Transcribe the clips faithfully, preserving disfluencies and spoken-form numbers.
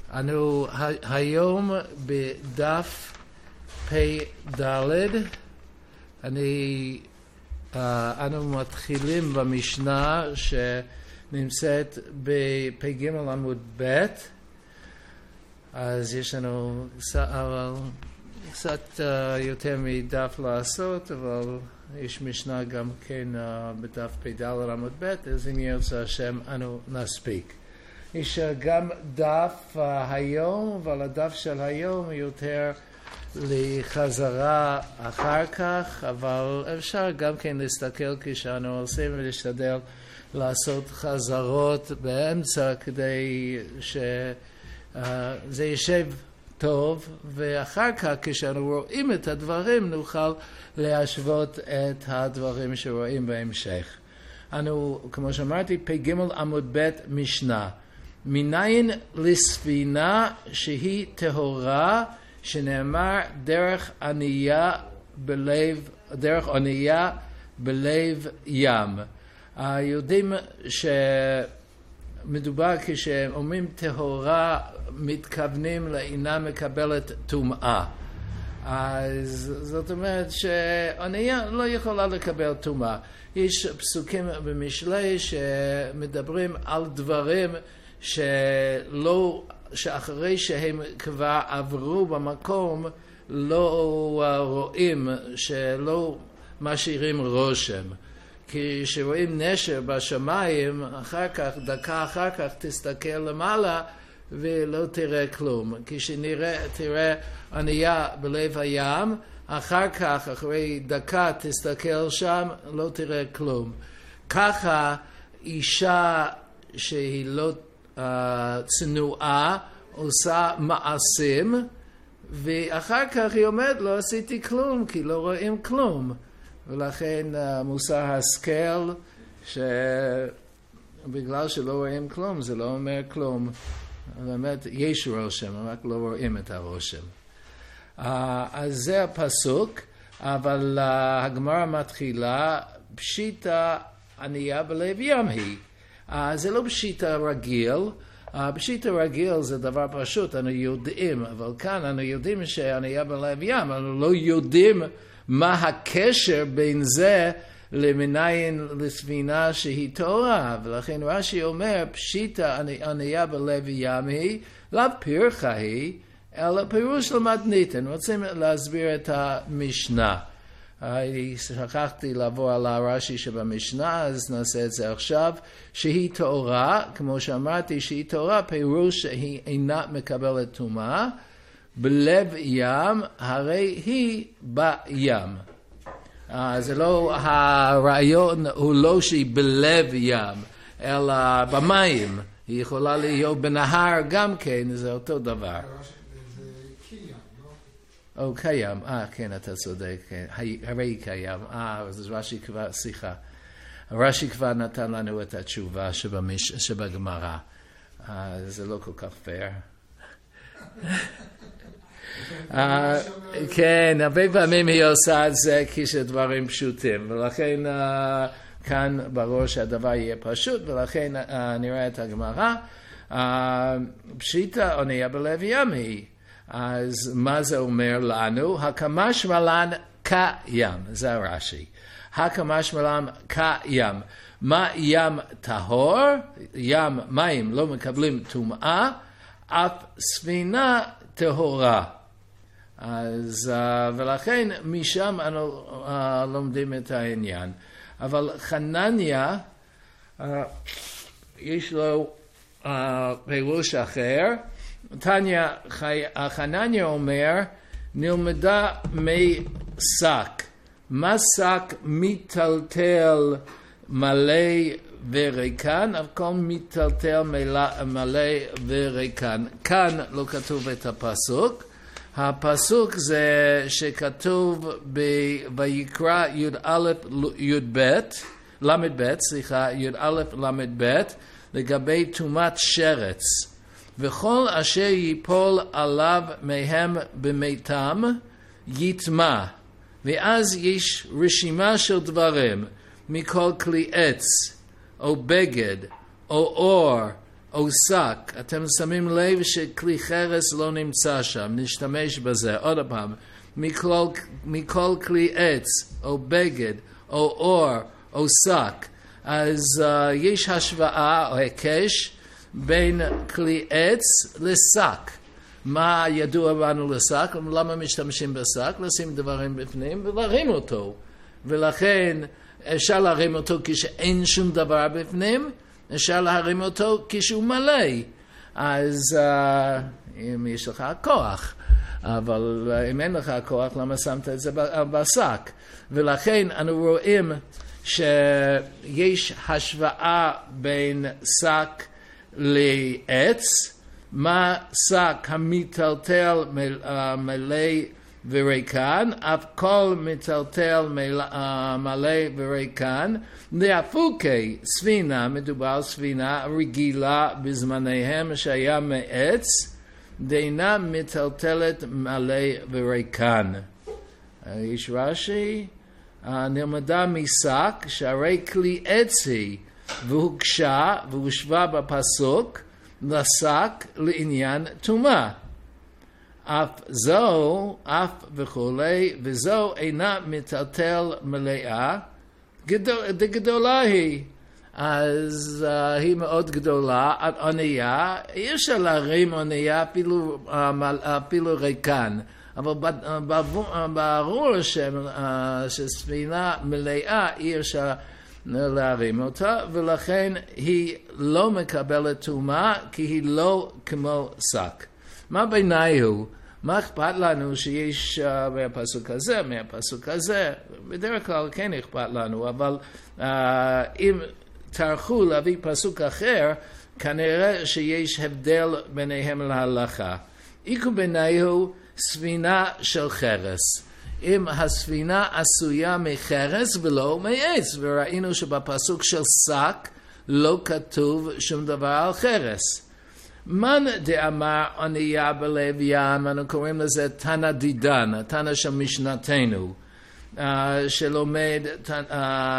אנו היום בדף פ"ד, אני, אנו מתחילים במשנה שנמצאת בפ"ג עמוד ב', אז יש לנו אבל קצת יותר מדף לעשות, אבל יש משנה גם כן בדף פ"ד עמוד ב', אז אם ירצה השם אנו נספיק. יש גם דף uh, היום, אבל הדף של היום יותר לחזרה אחר כך, אבל אפשר גם כן להסתכל כשאנו עושים ולהשתדל לעשות חזרות באמצע כדי שזה uh, יישב טוב, ואחר כך כשאנו רואים את הדברים נוכל להשוות את הדברים שרואים בהמשך. אנו, כמו שאמרתי, פ"ג עמוד ב' משנה. מניין לספינה שהיא טהורה, שנאמר דרך ענייה בלב, דרך ענייה בלב ים. יודעים שמדובר כשאומרים טהורה, מתכוונים לאינה מקבלת טומאה. אז זאת אומרת שענייה לא יכולה לקבל טומאה. יש פסוקים במשלי שמדברים על דברים שלא, שאחרי שהם כבר עברו במקום לא רואים, שלא משאירים רושם. כי כשרואים נשר בשמיים, אחר כך, דקה אחר כך תסתכל למעלה ולא תראה כלום. כשנראה, תראה ענייה בלב הים, אחר כך, אחרי דקה תסתכל שם, לא תראה כלום. ככה אישה שהיא לא Uh, צנועה, עושה מעשים, ואחר כך היא אומרת, לא עשיתי כלום, כי לא רואים כלום. ולכן uh, מוסר השכל, שבגלל שלא רואים כלום, זה לא אומר כלום. באמת, יש רושם, רק לא רואים את הרושם. Uh, אז זה הפסוק, אבל uh, הגמרא מתחילה, פשיטה ענייה בלב ים היא. Uh, זה לא פשיטה רגיל, uh, פשיטה רגיל זה דבר פשוט, אנו יודעים, אבל כאן אנו יודעים שענייה בלב ים, אנו לא יודעים מה הקשר בין זה למניין לספינה שהיא טהורה, ולכן רש"י אומר, פשיטה ענייה בלב ים היא, לאו פרחה היא, אלא פירוש למתניתן. רוצים להסביר את המשנה. אני שכחתי לעבור על הרש"י שבמשנה, אז נעשה את זה עכשיו. שהיא טהורה, כמו שאמרתי, שהיא טהורה, פירוש שהיא אינה מקבלת טומאה, בלב ים, הרי היא בים. זה לא, הרעיון הוא לא שהיא בלב ים, אלא במים. היא יכולה להיות בנהר גם כן, זה אותו דבר. או קיים, אה כן אתה צודק, הרי קיים, אה אז רש"י כבר, סליחה, רש"י כבר נתן לנו את התשובה שבמש, שבגמרא, אה, זה לא כל כך פייר. אה, כן, הרבה פעמים היא עושה את זה כשדברים פשוטים, ולכן אה, כאן ברור שהדבר יהיה פשוט, ולכן אה, נראה את הגמרא, אה, פשיטה ענייה בלב ים היא. אז מה זה אומר לנו? הקמשמע לן כים, זה הרש"י. הקמשמע לן כים. מה ים טהור? ים, מים לא מקבלים טומאה, אף ספינה טהורה. אז ולכן משם אנו לומדים את העניין. אבל חנניה, יש לו פירוש אחר. תניא, חנניה אומר, נלמדה משק. מה שק מיטלטל מלא וריקן, אבל כל מיטלטל מלא וריקן. כאן לא כתוב את הפסוק. הפסוק זה שכתוב ביקרא י"א י"ב, ל"ב, סליחה, י"א ל"ב, לגבי טומאת שרץ. וכל אשר ייפול עליו מהם במיתם יטמא. ואז יש רשימה של דברים, מכל כלי עץ, או בגד, או אור, או שק, אתם שמים לב שכלי חרס לא נמצא שם, נשתמש בזה, עוד פעם, מכל, מכל כלי עץ, או בגד, או אור, או שק, אז uh, יש השוואה או הקש בין כלי עץ לשק. מה ידוע בנו לשק? למה משתמשים בשק? לשים דברים בפנים ולהרים אותו. ולכן אפשר להרים אותו כשאין שום דבר בפנים, אפשר להרים אותו כשהוא מלא. אז uh, אם יש לך כוח, אבל uh, אם אין לך כוח, למה שמת את זה בשק? ולכן אנו רואים שיש השוואה בין שק לעץ, מה שק המטלטל מלא וריקן, אף כל מטלטל מלא וריקן, להפוקי ספינה, מדובר ספינה רגילה בזמניהם שהיה מעץ, דינה מטלטלת מלא וריקן. יש רש"י, נלמדה משק שהרי כלי עץ היא, והוקשה והושווה בפסוק לשק לעניין טומאה. אף זו, אף וכולי, וזו אינה מטלטל מלאה, גדולה היא. אז uh, היא מאוד גדולה, אונייה, אי אפשר להרים אונייה אפילו, uh, אפילו ריקן. אבל ברור שספינה מלאה אי אפשר להרים אותה, ולכן היא לא מקבלת טומאה, כי היא לא כמו שק. מה בעיניי הוא? מה אכפת לנו שיש uh, מהפסוק הזה, מהפסוק הזה? בדרך כלל כן אכפת לנו, אבל uh, אם תרחו להביא פסוק אחר, כנראה שיש הבדל ביניהם להלכה. איקו בעיניי הוא ספינה של חרס. אם הספינה עשויה מחרס ולא מעץ, וראינו שבפסוק של שק לא כתוב שום דבר על חרס. מן דאמר אונייה בלב ים, אנו קוראים לזה תנא דידן, התנא של משנתנו, uh, שלומד uh,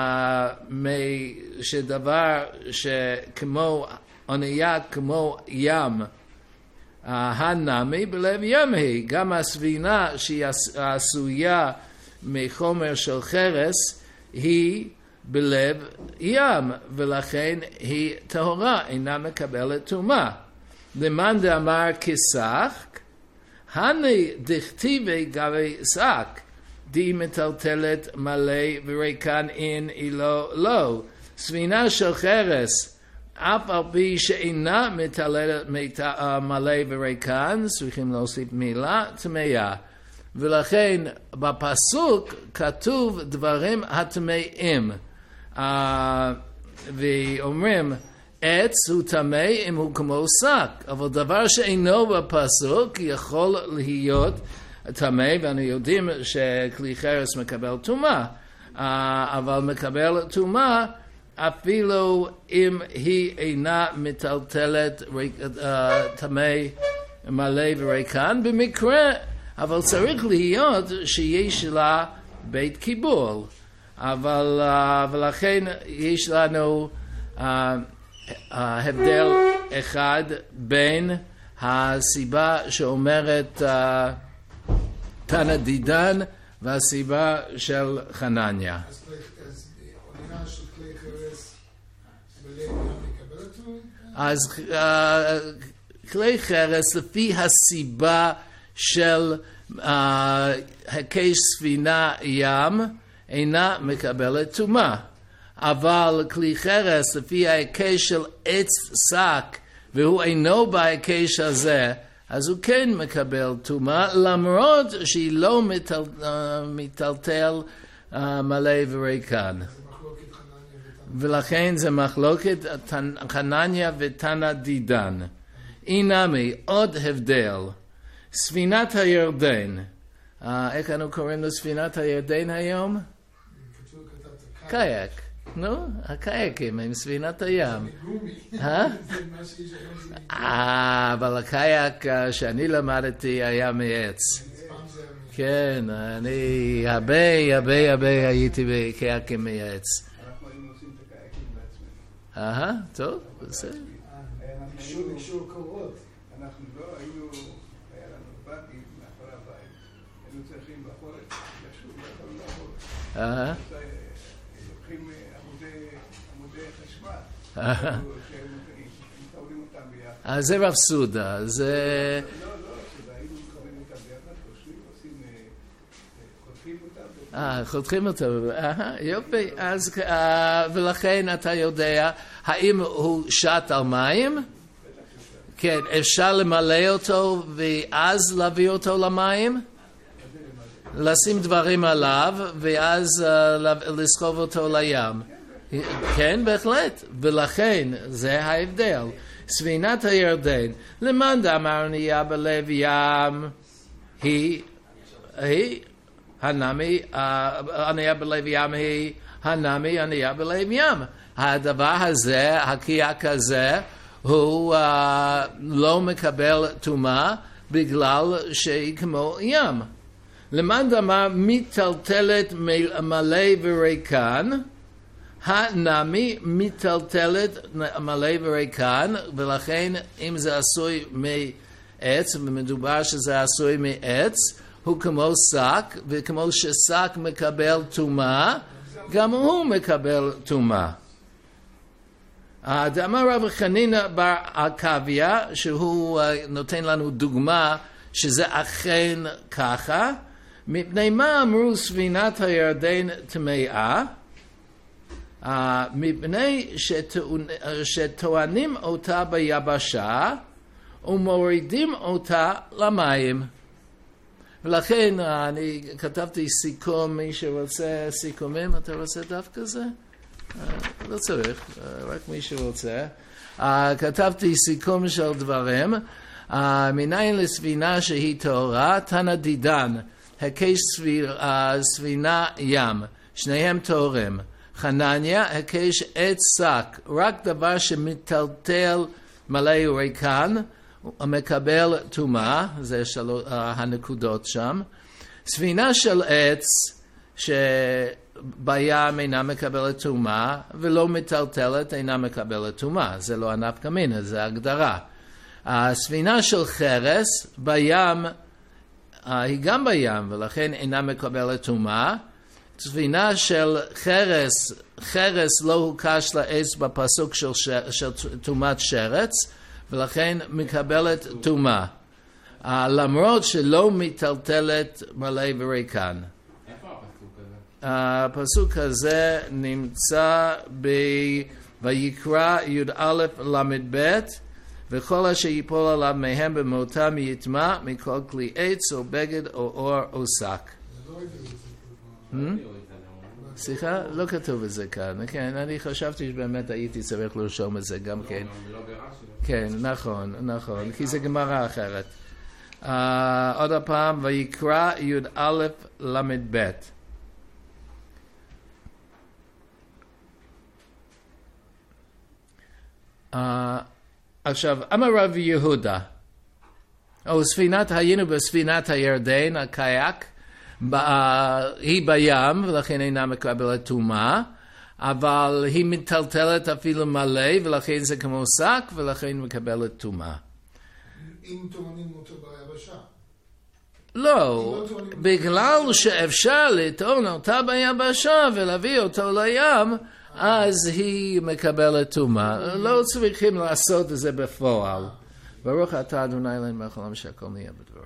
שדבר שכמו אונייה כמו ים, הנמי בלב ים היא, גם הספינה שהיא עשויה מחומר של חרס היא בלב ים, ולכן היא טהורה, אינה מקבלת טומאה. למאן דאמר כשק, הני דכתיבי גבי שק, די מטלטלת מלא וריקן אין אילו לא. ספינה של חרס, אף על פי שאינה מטלטלת מלא וריקן, צריכים להוסיף מילה, טמאה. ולכן בפסוק כתוב דברים הטמאים. Uh, ואומרים, עץ הוא טמא אם הוא כמו שק, אבל דבר שאינו בפסוק יכול להיות טמא, ואנו יודעים שכלי חרס מקבל טומאה, uh, אבל מקבל טומאה אפילו אם היא אינה מטלטלת טמא uh, מלא וריקן במקרה, אבל צריך להיות שיש לה בית קיבול. אבל uh, ולכן יש לנו uh, uh, הבדל אחד בין הסיבה שאומרת uh, תנא דידן והסיבה של חנניה. אז אונייה של כלי חרס בלב ים מקבלת טומאה? אז uh, כלי חרס לפי הסיבה של uh, הקש ספינה ים אינה מקבלת טומאה, אבל כלי חרס לפי ההיקש של עץ שק והוא אינו בהיקש הזה, אז הוא כן מקבל טומאה, למרות שהיא לא מטל, uh, מטלטל uh, מלא וריקן. ולכן זה מחלוקת חנניה ותנא דידן. אינמי עוד הבדל, ספינת הירדן, uh, איך אנו קוראים לספינת הירדן היום? קייק, נו, הקייקים עם ספינת הים. אה? אה, אבל הקייק שאני למדתי היה מעץ. כן, אני הרבה, הרבה, הרבה הייתי בקייקים מעץ. אנחנו היינו עושים את הקייקים בעצמנו. אהה, טוב, בסדר. אישור קורות. אנחנו לא היינו, היה לנו בתים מאחורי הבית, היינו צריכים בחורף, לשוב, לא יכולנו לעבוד. לוקחים עמודי חשמל, שהם מקבלים אותם ביחד. אז זה רב סודה, זה... לא, לא, היינו מקבלים אותם ביחד, עושים, חותכים אותם. אה, חותכים אותם, יופי, אז ולכן אתה יודע, האם הוא שט על מים? כן, אפשר למלא אותו ואז להביא אותו למים? לשים דברים עליו ואז לסחוב אותו לים. כן, בהחלט, ולכן זה ההבדל. ספינת הירדן, למאן דאמר ענייה בלב ים, היא, היא, הנמי, ענייה בלב ים היא, הנמי ענייה בלב ים. הדבר הזה, הקיק הזה, הוא uh, לא מקבל טומאה בגלל שהיא כמו ים. למאן דאמר מיטלטלת מלא וריקן, הנמי מיטלטלת מלא וריקן, ולכן אם זה עשוי מעץ, ומדובר שזה עשוי מעץ, הוא כמו שק, וכמו ששק מקבל טומאה, גם הוא מקבל טומאה. דאמר רב חנינא בר עקביא, שהוא נותן לנו דוגמה שזה אכן ככה, מפני מה אמרו ספינת הירדן טמאה? מפני שטוענים אותה ביבשה ומורידים אותה למים. ולכן אני כתבתי סיכום, מי שרוצה סיכומים, אתה רוצה דווקא זה? לא צריך, רק מי שרוצה. כתבתי סיכום של דברים, מניין לספינה שהיא טהורה, תנא דידן, הקש ספינה ים, שניהם טהורים. חנניה, הקש עץ שק, רק דבר שמטלטל מלא וריקן, מקבל טומאה, זה של הנקודות שם. ספינה של עץ, שבים אינה מקבלת טומאה, ולא מטלטלת אינה מקבלת טומאה, זה לא הנפקא מינה, זה הגדרה. הספינה של חרס, בים, היא גם בים, ולכן אינה מקבלת טומאה. ספינה של חרס, חרס לא הוקש לעץ בפסוק של, של טומאת שרץ, ולכן מקבלת טומאה. Uh, למרות שלא מטלטלת מלא וריקן. איפה הפסוק הזה? הפסוק הזה נמצא בויקרא י"א למ"ב, וכל אשר ייפול עליו מהם במותם יטמע מכל כלי עץ או בגד או אור או שק. סליחה? לא כתוב את זה כאן. כן, אני חשבתי שבאמת הייתי צריך לרשום את זה גם כן. כן, נכון, נכון, כי זה גמרא אחרת. עוד הפעם, ויקרא י"א למ"ב. עכשיו, אמר רב יהודה, או ספינת, היינו בספינת הירדן, הקייק, היא בים, ולכן אינה מקבלת טומאה, אבל היא מטלטלת אפילו מלא, ולכן זה כמו שק, ולכן מקבלת טומאה. אם טוענים אותו ביבשה? לא, בגלל שאפשר לטעון אותה ביבשה ולהביא אותו לים, אז היא מקבלת טומאה. לא צריכים לעשות את זה בפועל. ברוך אתה אדוני אלוהינו מלך העולם שהכל נהיה בדברו.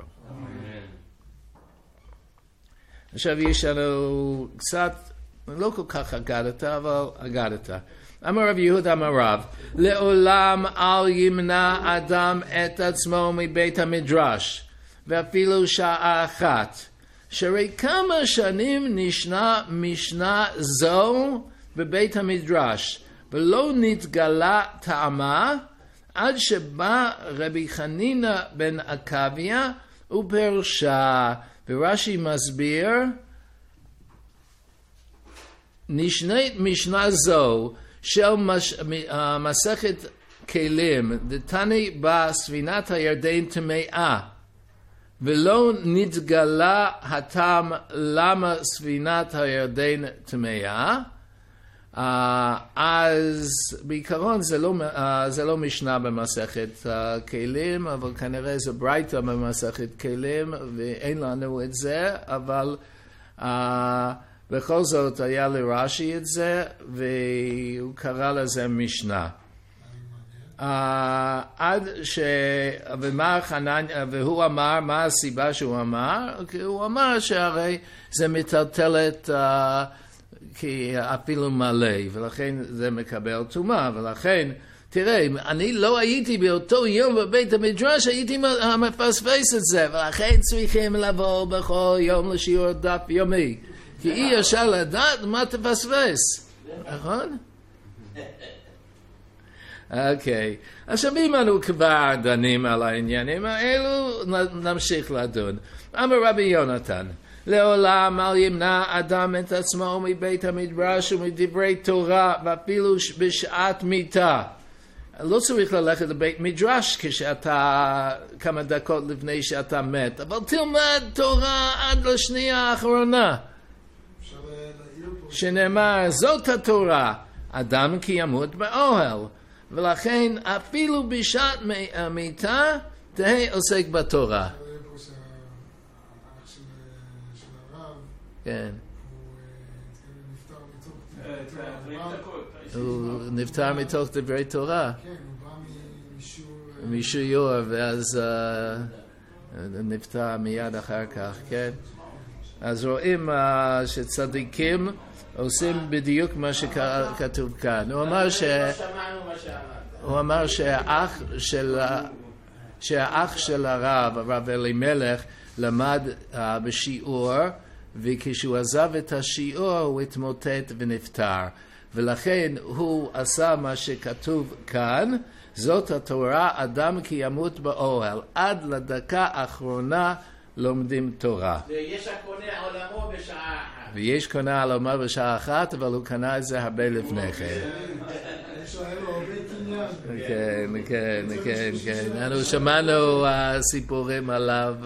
עכשיו יש לנו קצת, לא כל כך אגדת, אבל אגדת. אמר רב יהודה אמר רב, לעולם אל ימנע אדם את עצמו מבית המדרש, ואפילו שעה אחת, שהרי כמה שנים נשנה משנה זו בבית המדרש, ולא נתגלה טעמה, עד שבא רבי חנינא בן עקביא ופרשה, ורש"י מסביר, נשנית משנה זו של מש, uh, מסכת כלים, דתני בספינת הירדן טמאה, ולא נתגלה הטעם למה ספינת הירדן טמאה, אז בעיקרון זה לא, זה לא משנה במסכת כלים, אבל כנראה זה ברייתא במסכת כלים, ואין לנו את זה, אבל בכל זאת היה לרש"י את זה, והוא קרא לזה משנה. עד ש... ומה חנניה, והוא אמר, מה הסיבה שהוא אמר? כי הוא אמר שהרי זה מטלטלת כי אפילו מלא, ולכן זה מקבל טומאה, ולכן, תראה, אני לא הייתי באותו יום בבית המדרש, הייתי מפספס את זה, ולכן צריכים לבוא בכל יום לשיעור דף יומי, כי אי אפשר לדעת מה תפספס, נכון? אוקיי, עכשיו אם אנו כבר דנים על העניינים האלו, נמשיך לדון. אמר רבי יונתן, לעולם אל ימנע אדם את עצמו מבית המדרש ומדברי תורה, ואפילו בשעת מיתה. לא צריך ללכת לבית מדרש כשאתה כמה דקות לפני שאתה מת, אבל תלמד תורה עד לשנייה האחרונה. שנאמר, זאת התורה, אדם כי ימות באוהל. ולכן אפילו בשעת המיתה תהא עוסק בתורה. כן. הוא נפטר מתוך דברי תורה. כן, הוא בא משיעור ואז נפטר מיד אחר כך, כן. אז רואים שצדיקים עושים בדיוק מה שכתוב כאן. הוא אמר ש... הוא אמר שהאח של שהאח של הרב, הרב אלימלך, למד בשיעור, וכשהוא עזב את השיעור הוא התמוטט ונפטר. ולכן הוא עשה מה שכתוב כאן, זאת התורה, אדם כי ימות באוהל. עד לדקה האחרונה לומדים תורה. ויש הקונה עולמו בשעה אחת. ויש קונה עולמו בשעה אחת, אבל הוא קנה את זה הרבה לפני כן. כן, כן, כן, כן. אנחנו שמענו סיפורים עליו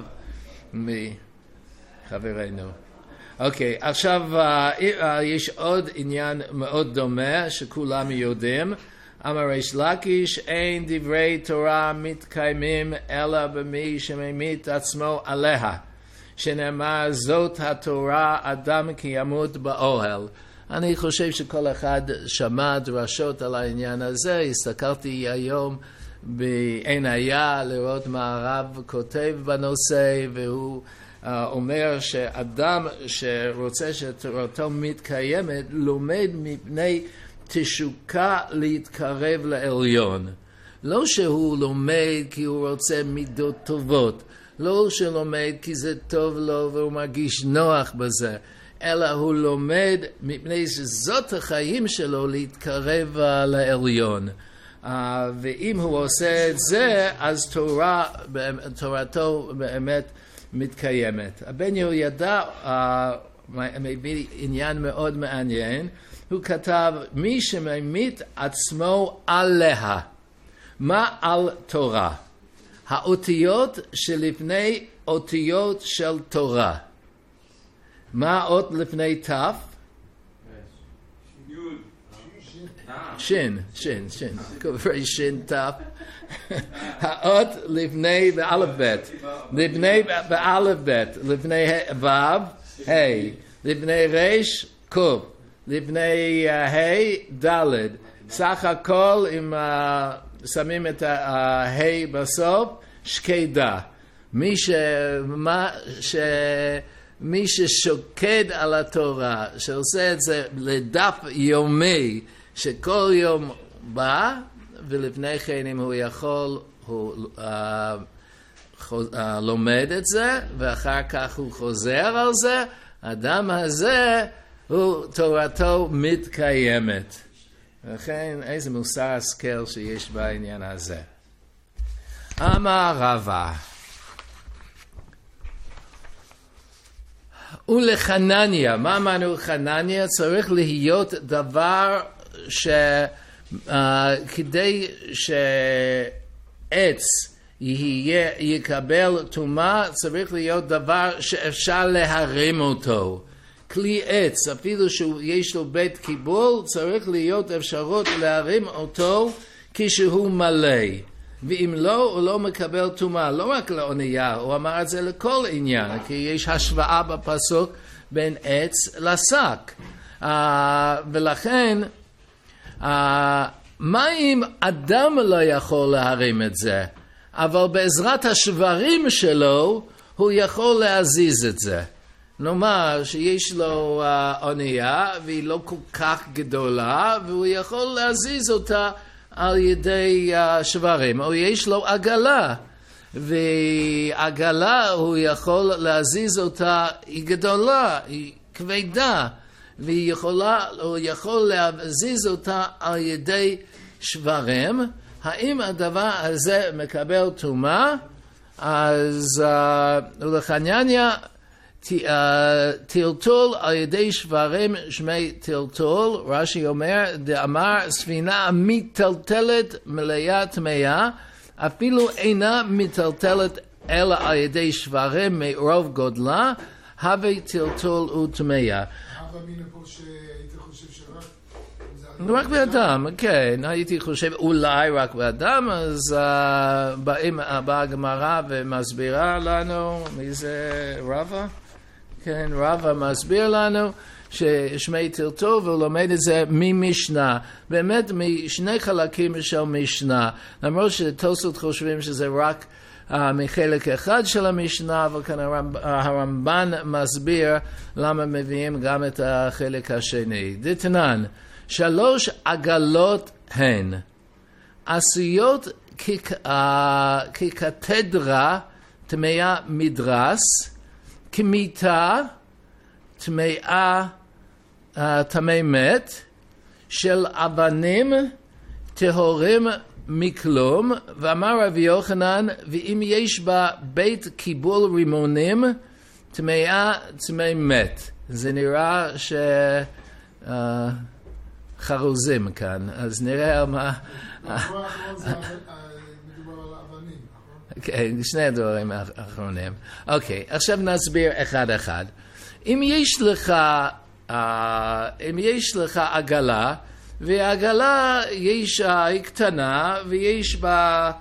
מחברנו. אוקיי, עכשיו יש עוד עניין מאוד דומה שכולם יודעים. אמר ריש לקיש, אין דברי תורה מתקיימים אלא במי שממית עצמו עליה, שנאמר זאת התורה, אדם כי ימות באוהל. אני חושב שכל אחד שמע דרשות על העניין הזה. הסתכלתי היום בעין היה לראות מה הרב כותב בנושא, והוא uh, אומר שאדם שרוצה שתורתו מתקיימת לומד מפני תשוקה להתקרב לעליון. לא שהוא לומד כי הוא רוצה מידות טובות, לא שהוא לומד כי זה טוב לו והוא מרגיש נוח בזה, אלא הוא לומד מפני שזאת החיים שלו להתקרב לעליון. Uh, ואם הוא עושה את זה, אז תורה, תורתו באמת מתקיימת. הבן יהוידע uh, מביא עניין מאוד מעניין. הוא כתב, מי שממית עצמו עליה. מה על תורה? האותיות שלפני אותיות של תורה. מה עוד לפני תף? שין, שין, שין. קוראים שין תף. האות לפני באלף בית. לפני באלף בית. לפני ו' ה'. לפני רש קוף. לפני ה' ד'. סך הכל אם שמים את ה' בסוף, שקדה. מי ש... מה ש... מי ששוקד על התורה, שעושה את זה לדף יומי, שכל יום בא, ולפני כן אם הוא יכול, הוא uh, חוז, uh, לומד את זה, ואחר כך הוא חוזר על זה, האדם הזה, הוא, תורתו מתקיימת. לכן איזה מוסר השכל שיש בעניין הזה. אמר רבא, ולחנניה, מה אמרנו חנניה? צריך להיות דבר שכדי שעץ יהיה, יקבל טומאה, צריך להיות דבר שאפשר להרים אותו. כלי עץ, אפילו שיש לו בית קיבול, צריך להיות אפשרות להרים אותו כשהוא מלא. ואם לא, הוא לא מקבל טומאה, לא רק לאונייה, הוא אמר את זה לכל עניין, כי יש השוואה בפסוק בין עץ לשק. Uh, ולכן, uh, מה אם אדם לא יכול להרים את זה, אבל בעזרת השברים שלו, הוא יכול להזיז את זה. נאמר שיש לו uh, אונייה, והיא לא כל כך גדולה, והוא יכול להזיז אותה על ידי uh, שברים, או יש לו עגלה, ועגלה הוא יכול להזיז אותה, היא גדולה, היא כבדה, והיא יכולה, הוא יכול להזיז אותה על ידי שברים. האם הדבר הזה מקבל טומאה? אז uh, לחנניה, טלטול על ידי שברים שמי טלטול, רש"י אומר, דאמר ספינה מיטלטלת מלאה טמאה, אפילו אינה מיטלטלת אלא על ידי שברים מרוב גודלה, הווה טלטול וטמאה. אבא מינה פה שהייתי חושב שרק... רק באדם, כן, הייתי חושב אולי רק באדם, אז באה הגמרא ומסבירה לנו, מי זה רבא? כן, רבא מסביר לנו ששמי טלטול, והוא לומד את זה ממשנה, באמת משני חלקים של משנה, למרות שתוספות חושבים שזה רק uh, מחלק אחד של המשנה, אבל כאן הרמב, הרמב"ן מסביר למה מביאים גם את החלק השני. דתנן, שלוש עגלות הן עשויות כקתדרה טמאה מדרס, כמיתה טמאה טמא מת, של אבנים טהורים מכלום, ואמר רבי יוחנן, ואם יש בה בית קיבול רימונים, טמאה טמא מת. זה נראה ש... Uh, חרוזים כאן, אז נראה מה... הדבר האחרון זה מדובר על אבנים, נכון? כן, שני הדברים האחרונים. אוקיי, עכשיו נסביר אחד אחד. אם יש לך, אם יש לך עגלה, והעגלה יש, היא קטנה, ויש בה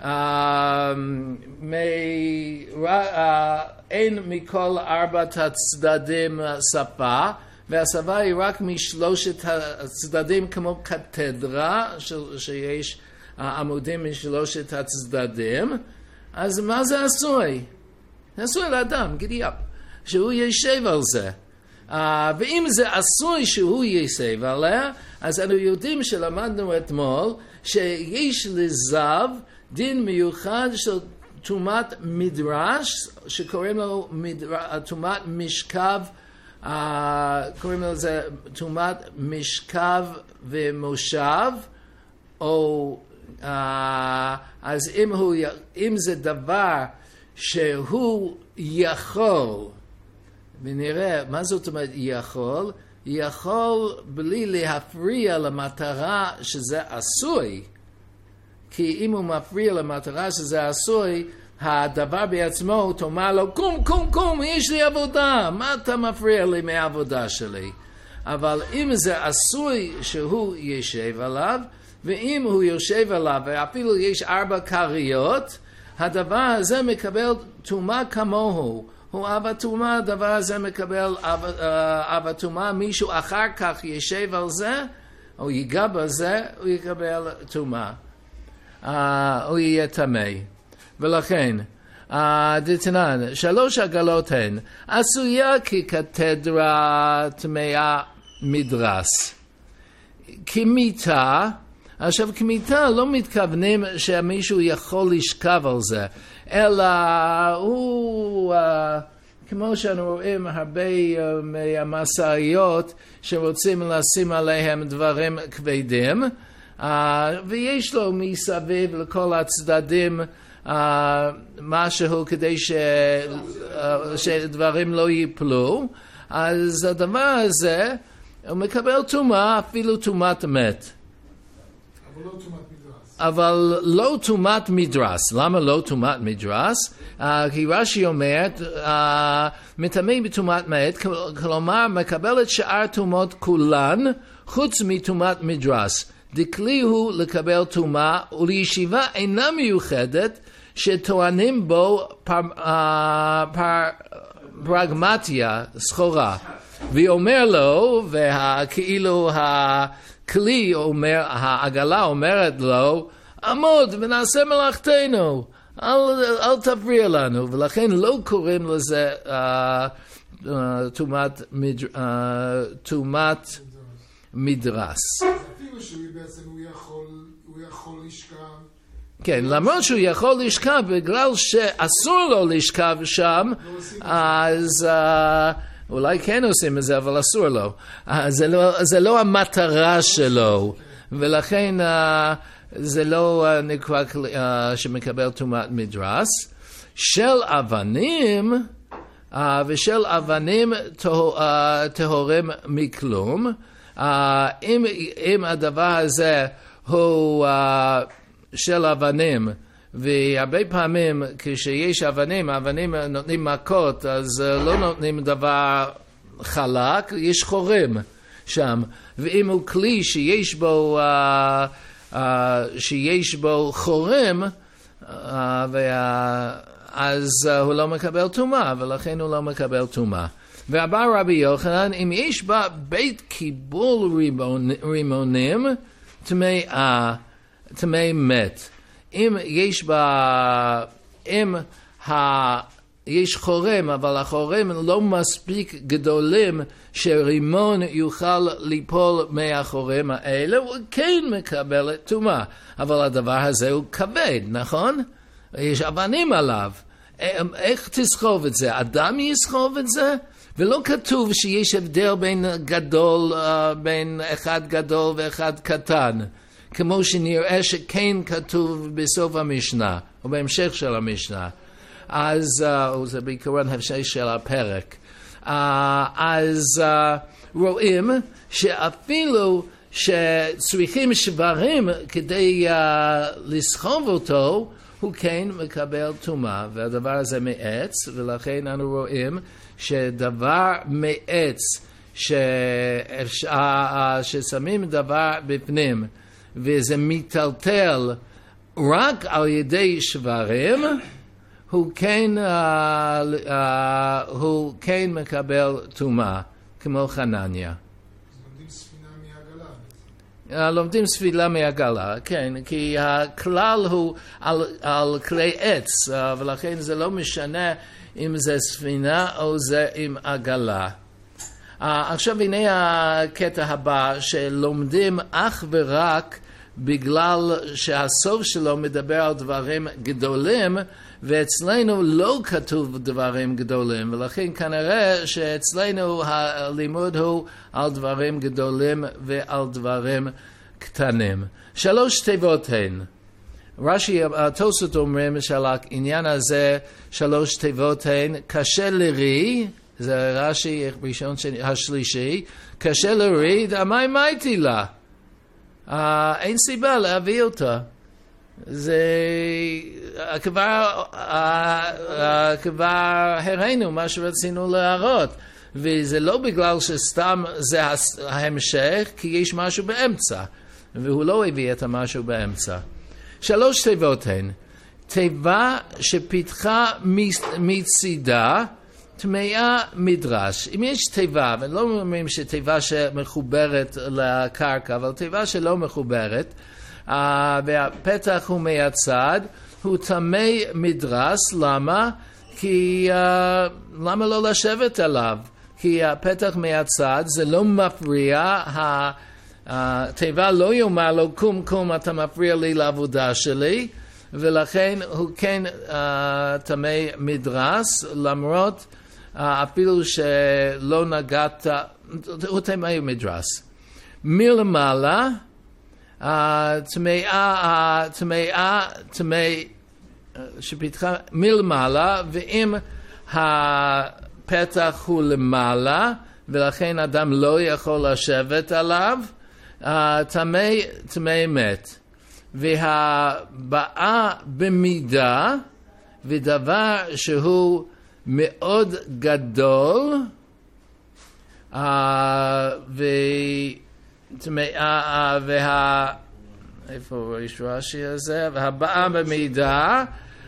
אין מכל ארבעת הצדדים שפה, והשפה היא רק משלושת הצדדים כמו קתדרה, שיש עמודים משלושת הצדדים. אז מה זה עשוי? זה עשוי לאדם, גדיאפ, שהוא יישב על זה. Uh, ואם זה עשוי שהוא יישב עליה, אז אנו יודעים שלמדנו אתמול, שיש לזב דין מיוחד של תומת מדרש, שקוראים לו תומת משכב, Uh, קוראים לזה תומת משכב ומושב, או uh, אז אם, הוא, אם זה דבר שהוא יכול, ונראה מה זאת אומרת יכול, יכול בלי להפריע למטרה שזה עשוי, כי אם הוא מפריע למטרה שזה עשוי, הדבר בעצמו הוא תאמר לו, קום, קום, קום, יש לי עבודה, מה אתה מפריע לי מהעבודה שלי? אבל אם זה עשוי שהוא יושב עליו, ואם הוא יושב עליו, ואפילו יש ארבע קריות, הדבר הזה מקבל תומה כמוהו. הוא אב התומה, הדבר הזה מקבל אב התומה, מישהו אחר כך ישב על זה, או ייגע בזה, הוא יקבל תומה. הוא יהיה טמא. ולכן, דתנן, שלוש עגלות הן, עשויה כקתדרה טמאה מדרס. כמיתה, עכשיו כמיתה לא מתכוונים שמישהו יכול לשכב על זה, אלא הוא, כמו שאנו רואים הרבה מהמשאיות שרוצים לשים עליהם דברים כבדים, ויש לו מסביב לכל הצדדים Uh, משהו כדי ש... uh, שדברים לא ייפלו, אז הדבר הזה הוא מקבל טומאה, אפילו טומאת מת. אבל לא טומאת מדרס. אבל לא טומאת מדרס. למה לא טומאת מדרס? Uh, כי רש"י אומרת, uh, מטמא בטומאת מת, כלומר מקבל את שאר טומאות כולן, חוץ מטומאת מדרס. דכלי הוא לקבל טומאה, ולישיבה אינה מיוחדת, שטוענים בו פר, uh, פר, פרגמטיה, סחורה. והיא אומר לו, וכאילו הכלי אומר, העגלה אומרת לו, עמוד ונעשה מלאכתנו, אל, אל תפריע לנו, ולכן לא קוראים לזה טומאת uh, uh, מדרס. אפילו שהוא בעצם הוא יכול, הוא יכול לשכב. כן, למרות שהוא יכול לשכב, בגלל שאסור לו לשכב שם, אז... Uh, אולי כן עושים את זה, אבל אסור לו. זה לא, זה לא המטרה שלו, ולכן זה לא נקרא שמקבל טומאת מדרס. של אבנים, ושל אבנים טהורים מכלום. אם, אם הדבר הזה הוא של אבנים, והרבה פעמים כשיש אבנים, אבנים נותנים מכות, אז לא נותנים דבר חלק, יש חורים שם. ואם הוא כלי שיש בו, uh, uh, שיש בו חורים, uh, וה, אז uh, הוא לא מקבל טומאה, ולכן הוא לא מקבל טומאה. ואמר רבי יוחנן, אם יש בה בית קיבול רימונים, טמאה, טמא מת. אם יש בה, אם ה, יש חורים, אבל החורים לא מספיק גדולים שרימון יוכל ליפול מהחורים האלה, הוא כן מקבל טומאה. אבל הדבר הזה הוא כבד, נכון? יש אבנים עליו. איך תסחוב את זה? אדם יסחוב את זה? ולא כתוב שיש הבדל בין גדול, בין אחד גדול ואחד קטן. כמו שנראה שכן כתוב בסוף המשנה, או בהמשך של המשנה. אז, uh, זה בעיקרון המשך של הפרק. Uh, אז uh, רואים שאפילו שצריכים שברים כדי uh, לסחוב אותו, הוא כן מקבל טומאה, והדבר הזה מעץ, ולכן אנו רואים שדבר מעץ, שאפשר, uh, ששמים דבר בפנים, וזה מטלטל רק על ידי שברים, הוא כן, uh, uh, הוא כן מקבל טומאה, כמו חנניה. לומדים ספינה מעגלה. Uh, לומדים ספינה מעגלה, כן, כי הכלל הוא על, על כלי עץ, uh, ולכן זה לא משנה אם זה ספינה או זה עם עגלה. Uh, עכשיו הנה הקטע הבא, שלומדים אך ורק בגלל שהסוף שלו מדבר על דברים גדולים, ואצלנו לא כתוב דברים גדולים, ולכן כנראה שאצלנו הלימוד הוא על דברים גדולים ועל דברים קטנים. שלוש תיבות הן. רש"י, תוספות אומרים שעל העניין הזה שלוש תיבות הן, קשה לרי, זה רש"י ראשון השלישי, קשה לרי, דמי מייתי לה. Uh, אין סיבה להביא אותה. זה כבר, uh, uh, כבר הראינו מה שרצינו להראות, וזה לא בגלל שסתם זה ההמשך, כי יש משהו באמצע, והוא לא הביא את המשהו באמצע. שלוש תיבות הן, תיבה שפיתחה מצידה, טמאה מדרש. אם יש תיבה, ולא אומרים שתיבה שמחוברת לקרקע, אבל תיבה שלא מחוברת, uh, והפתח הוא מהצד, הוא טמא מדרש. למה? כי uh, למה לא לשבת עליו? כי הפתח מהצד זה לא מפריע, התיבה לא יאמר לו קום קום אתה מפריע לי לעבודה שלי, ולכן הוא כן טמא uh, מדרש, למרות Uh, אפילו שלא נגעת, הוא טמא מדרש. מלמעלה, טמאה, טמאה, טמא, שפיתחה מלמעלה, ואם הפתח הוא למעלה, ולכן אדם לא יכול לשבת עליו, טמא, טמא מת. והבאה במידה, ודבר שהוא מאוד גדול, וטמאה, וה... איפה יש רש"י הזה? והבאה במידה,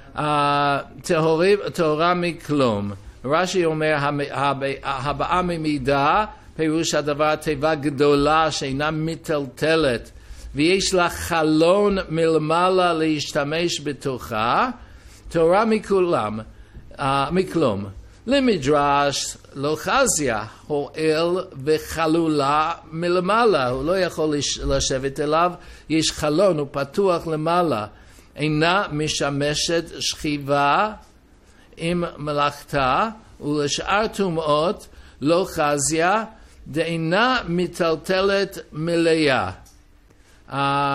טהורה מכלום. רש"י אומר, הבאה ממידה, פירוש הדבר תיבה גדולה שאינה מטלטלת, ויש לה חלון מלמעלה להשתמש בתוכה, טהורה מכולם, uh, מכלום. למדרש לא חזיה, הועל וחלולה מלמעלה, הוא לא יכול לשבת אליו, יש חלון, הוא פתוח למעלה, אינה משמשת שכיבה עם מלאכתה, ולשאר טומאות לא חזיה, דאינה מטלטלת מלאה. Uh,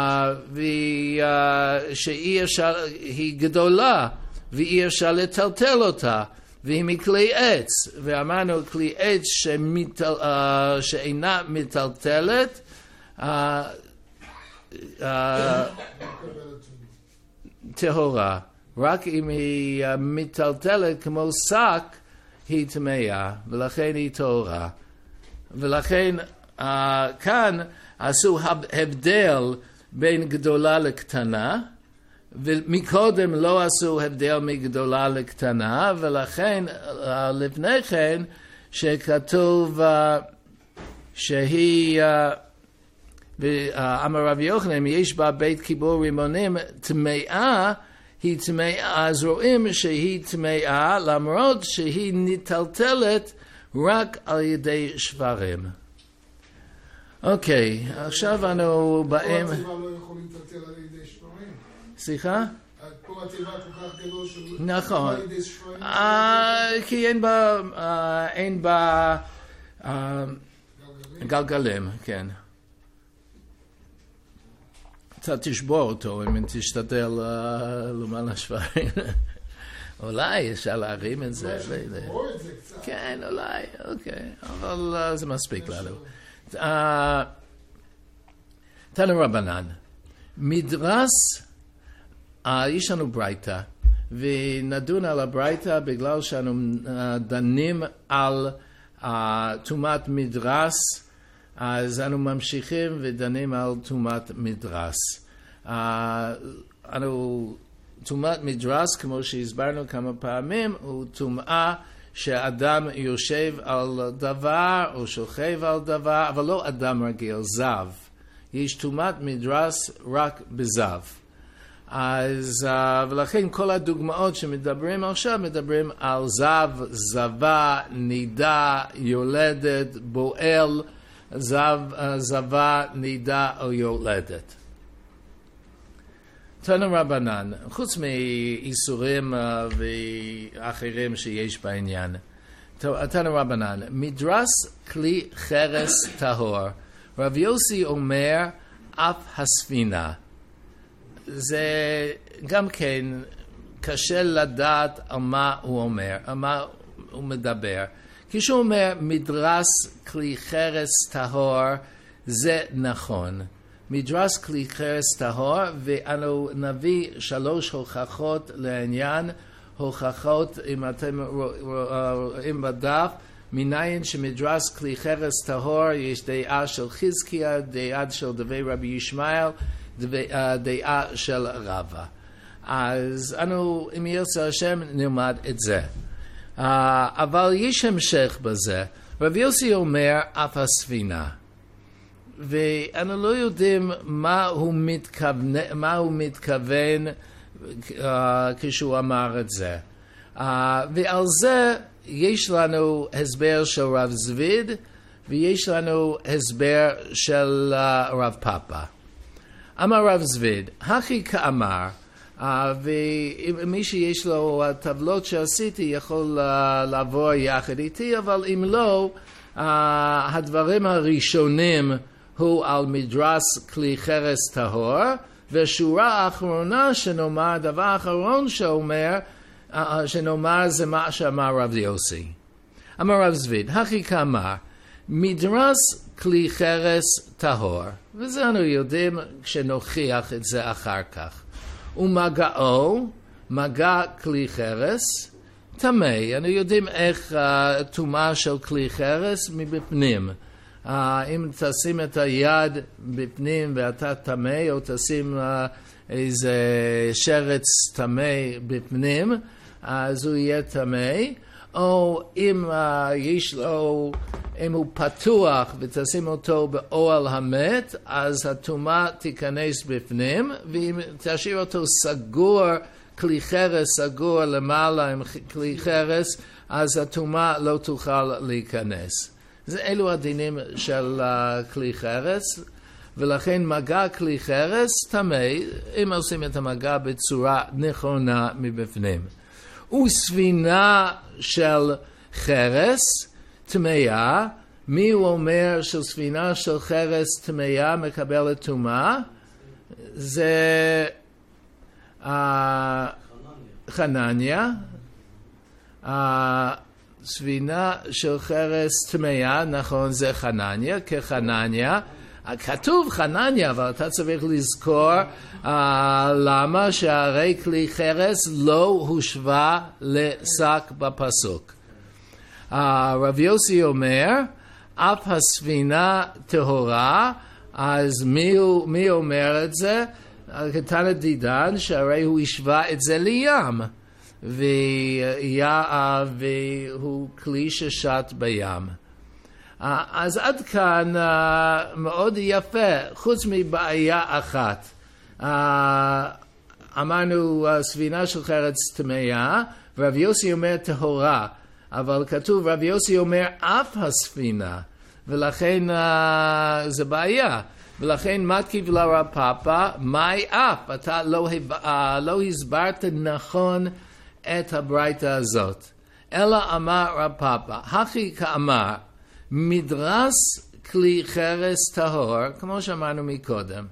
ושאי אפשר, היא גדולה, ואי אפשר לטלטל אותה, והיא מכלי עץ, ואמרנו כלי עץ שמטל, uh, שאינה מטלטלת, uh, uh, טהורה. רק אם היא uh, מטלטלת כמו שק, היא טמאה, ולכן היא טהורה. ולכן uh, כאן עשו הבדל בין גדולה לקטנה, ומקודם לא עשו הבדל מגדולה לקטנה, ולכן לפני כן שכתוב שהיא, אמר רבי יוחנן, יש בה בית קיבור רימונים טמאה, היא טמאה, אז רואים שהיא טמאה למרות שהיא נטלטלת רק על ידי שברים. אוקיי, עכשיו אנו באים... פה התיבה לא יכולים לטלטל על ידי שברים. סליחה? פה התיבה כל כך גדול של... נכון. על ידי שברים. כי אין בה... אין בה... גלגלים, כן. אתה תשבור אותו אם תשתדל למעלה שברים. אולי אפשר להרים את זה. כן, אולי, אוקיי. אבל זה מספיק לנו. תנו רבנן, מדרס, יש לנו ברייתא, ונדון על הברייתא בגלל שאנו דנים על טומאת מדרס, אז אנו ממשיכים ודנים על טומאת מדרס. אנו, טומאת מדרס, כמו שהסברנו כמה פעמים, הוא טומאה שאדם יושב על דבר או שוכב על דבר, אבל לא אדם רגיל, זב. יש טומאת מדרס רק בזב. אז, ולכן כל הדוגמאות שמדברים עכשיו, מדברים על זב, זבה, נידה, יולדת, בועל, זב, זבה, נידה או יולדת. תנו רבנן, חוץ מאיסורים ואחרים שיש בעניין, תנו רבנן, מדרס כלי חרס טהור. רב יוסי אומר אף הספינה. זה גם כן קשה לדעת על מה הוא אומר, על מה הוא מדבר. כשהוא אומר מדרס כלי חרס טהור, זה נכון. מדרס כלי חרס טהור, ואנו נביא שלוש הוכחות לעניין, הוכחות, אם אתם רואים בדף, מניין שמדרס כלי חרס טהור, יש דעה של חזקיה, דעה של דבי רבי ישמעאל, דעה של רבא. אז אנו, אם ירצה השם, נלמד את זה. אבל יש המשך בזה. רבי יוסי אומר, אף הספינה. ואנו לא יודעים מה הוא מתכוון, מה הוא מתכוון uh, כשהוא אמר את זה. Uh, ועל זה יש לנו הסבר של רב זביד, ויש לנו הסבר של uh, רב פאפה. אמר רב זביד, הכי כאמר, uh, ומי שיש לו הטבלות שעשיתי יכול uh, לעבור יחד איתי, אבל אם לא, uh, הדברים הראשונים הוא על מדרס כלי חרס טהור, ושורה האחרונה שנאמר, הדבר האחרון שאומר, שנאמר זה מה שאמר רב יוסי. אמר רב זביד, הכי כאמר, מדרס כלי חרס טהור. וזה אנו יודעים כשנוכיח את זה אחר כך. ומגעו, מגע כלי חרס, טמא. אנו יודעים איך הטומאה של כלי חרס מבפנים. Uh, אם תשים את היד בפנים ואתה טמא, או תשים uh, איזה שרץ טמא בפנים, אז הוא יהיה טמא. או אם uh, יש לו, אם הוא פתוח ותשים אותו באוהל המת, אז הטומאה תיכנס בפנים, ואם תשאיר אותו סגור, כלי חרס סגור למעלה עם כלי חרס, אז הטומאה לא תוכל להיכנס. זה אלו הדינים של uh, כלי חרס, ולכן מגע כלי חרס טמא, אם עושים את המגע בצורה נכונה מבפנים. וספינה של חרס טמאה, מי הוא אומר שספינה של חרס טמאה מקבלת טומאה? זה uh, חנניה. Uh, ספינה של חרס טמאה, נכון, זה חנניה, כחנניה. כתוב חנניה, אבל אתה צריך לזכור uh, למה שהרי כלי חרס לא הושווה לשק בפסוק. Uh, רב יוסי אומר, אף הספינה טהורה, אז מי, הוא, מי אומר את זה? כתנא דידן, שהרי הוא השווה את זה לים. והוא כלי ששט בים. אז עד כאן מאוד יפה, חוץ מבעיה אחת. אמרנו ספינה של חרס טמאה, ורב יוסי אומר טהורה, אבל כתוב רב יוסי אומר אף הספינה, ולכן זה בעיה. ולכן מתקיף לרב פאפא, מהי אף? אתה לא, לא הסברת נכון את הברייתא הזאת. אלא אמר רב פאפא, הכי כאמר, מדרס כלי חרס טהור, כמו שאמרנו מקודם,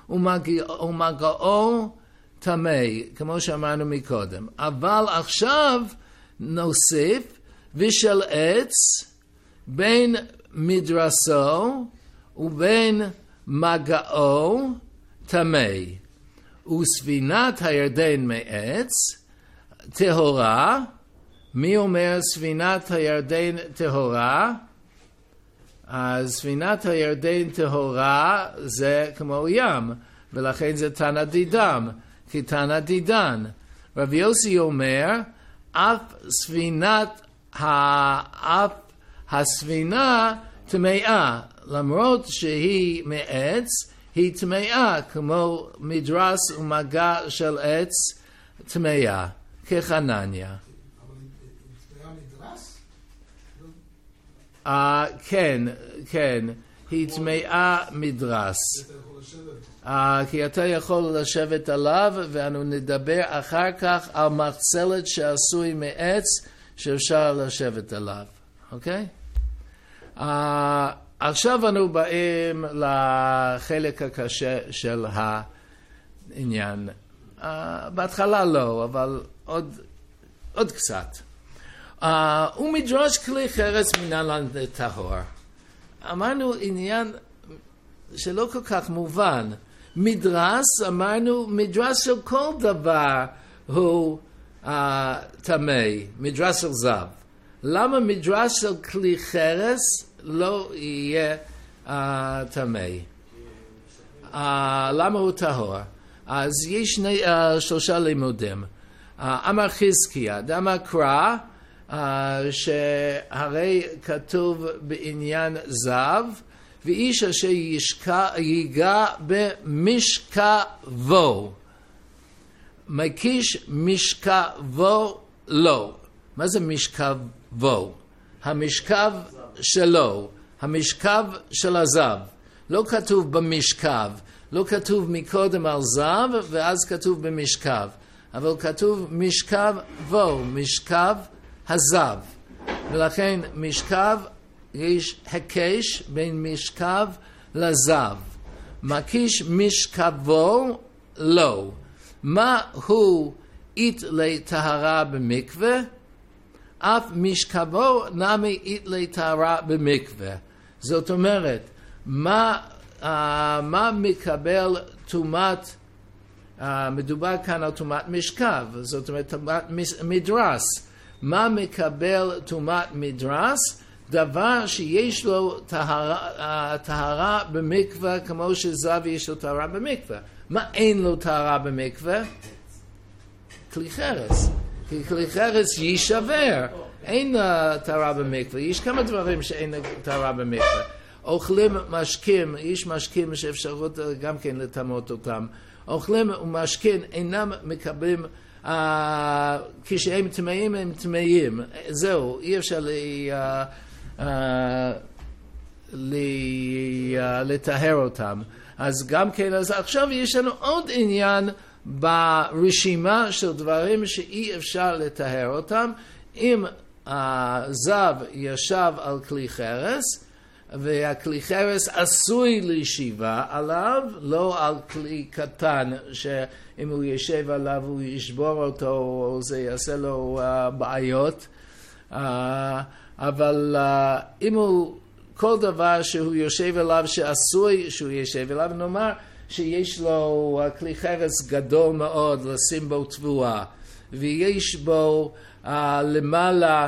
ומגעו טמא, כמו שאמרנו מקודם. אבל עכשיו נוסיף, ושל עץ בין מדרסו ובין מגעו טמא. וספינת הירדן מעץ, טהורה. מי אומר ספינת הירדן טהורה? אז ספינת הירדן טהורה זה כמו ים, ולכן זה תנא דידם, כי תנא דידן. רב יוסי אומר, אף ספינת, אף הספינה טמאה, למרות שהיא מעץ, היא טמאה, כמו מדרס ומגע של עץ טמאה, כחנניה. אבל היא טמאה מדרס? Uh, כן, כן, היא טמאה מדרס. Uh, כי אתה יכול לשבת עליו, ואנו נדבר אחר כך על מחצלת שעשוי מעץ, שאפשר לשבת עליו, אוקיי? Okay? Uh, עכשיו אנו באים לחלק הקשה של העניין. Uh, בהתחלה לא, אבל עוד, עוד קצת. Uh, ומדרש כלי חרס מנהלן טהור. אמרנו עניין שלא כל כך מובן. מדרס, אמרנו, מדרס של כל דבר הוא uh, טמא, מדרס של זב. למה מדרס של כלי חרס לא יהיה uh, טמא? Uh, למה הוא טהור? אז יש שני, uh, שלושה לימודים. Uh, אמר חזקיה, דאמר קרא, Uh, שהרי כתוב בעניין זב, ואיש אשר ייגע במשכבו, מקיש משכבו לא. מה זה משכבו? המשכב שלו, המשכב של הזב. לא כתוב במשכב, לא כתוב מקודם על זב ואז כתוב במשכב, אבל כתוב משכבו, משכב הזב. ולכן משכב, יש הקש בין משכב לזב. מקיש משכבו לא. מה הוא אית לטהרה במקווה? אף משכבו נמי אית לטהרה במקווה. זאת אומרת, מה, uh, מה מקבל טומאת, uh, מדובר כאן על טומאת משכב, זאת אומרת טומאת מדרס. מה מקבל טומאת מדרס? דבר שיש לו טהרה, טהרה במקווה כמו שזב יש לו טהרה במקווה. מה אין לו טהרה במקווה? כלי חרס. כי כלי חרס יישבר. אין טהרה במקווה. יש כמה דברים שאין טהרה במקווה. אוכלים משקים, יש משקים שאפשרות גם כן לטמאות אותם. אוכלים ומשקים אינם מקבלים, uh, כשהם טמאים הם טמאים. זהו, אי אפשר לי, uh, uh, לי, uh, לטהר אותם. אז גם כן, אז עכשיו יש לנו עוד עניין ברשימה של דברים שאי אפשר לטהר אותם. אם הזב ישב על כלי חרס, והכלי חרס עשוי לישיבה עליו, לא על כלי קטן, שאם הוא ישב עליו הוא ישבור אותו, או זה יעשה לו uh, בעיות. Uh, אבל uh, אם הוא, כל דבר שהוא יושב עליו שעשוי שהוא ישב עליו, נאמר שיש לו uh, כלי חרס גדול מאוד לשים בו תבואה, ויש בו uh, למעלה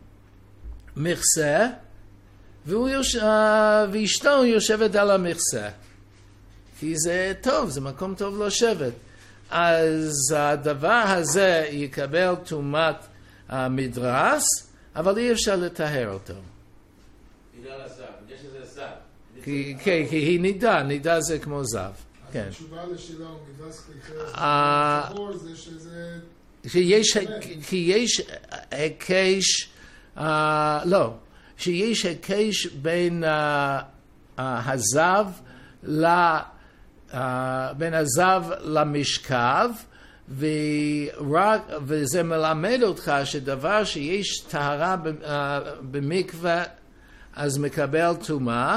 מכסה, והוא יוש... ואשתו יושבת על המכסה, כי זה טוב, זה מקום טוב לשבת. אז הדבר הזה יקבל טומאת המדרס, אבל אי אפשר לטהר אותו. בגלל הזב, בגלל שזה זב. כי, כי, כי היא נידה, נידה זה כמו זב. כן. התשובה לשאלה הוא מדרס כלי חרס, זה שזה... שיש, כי יש הקש, לא, שיש הקש בין הזב ל... בין הזב למשכב, ורק, וזה מלמד אותך שדבר שיש טהרה במקווה אז מקבל טומאה,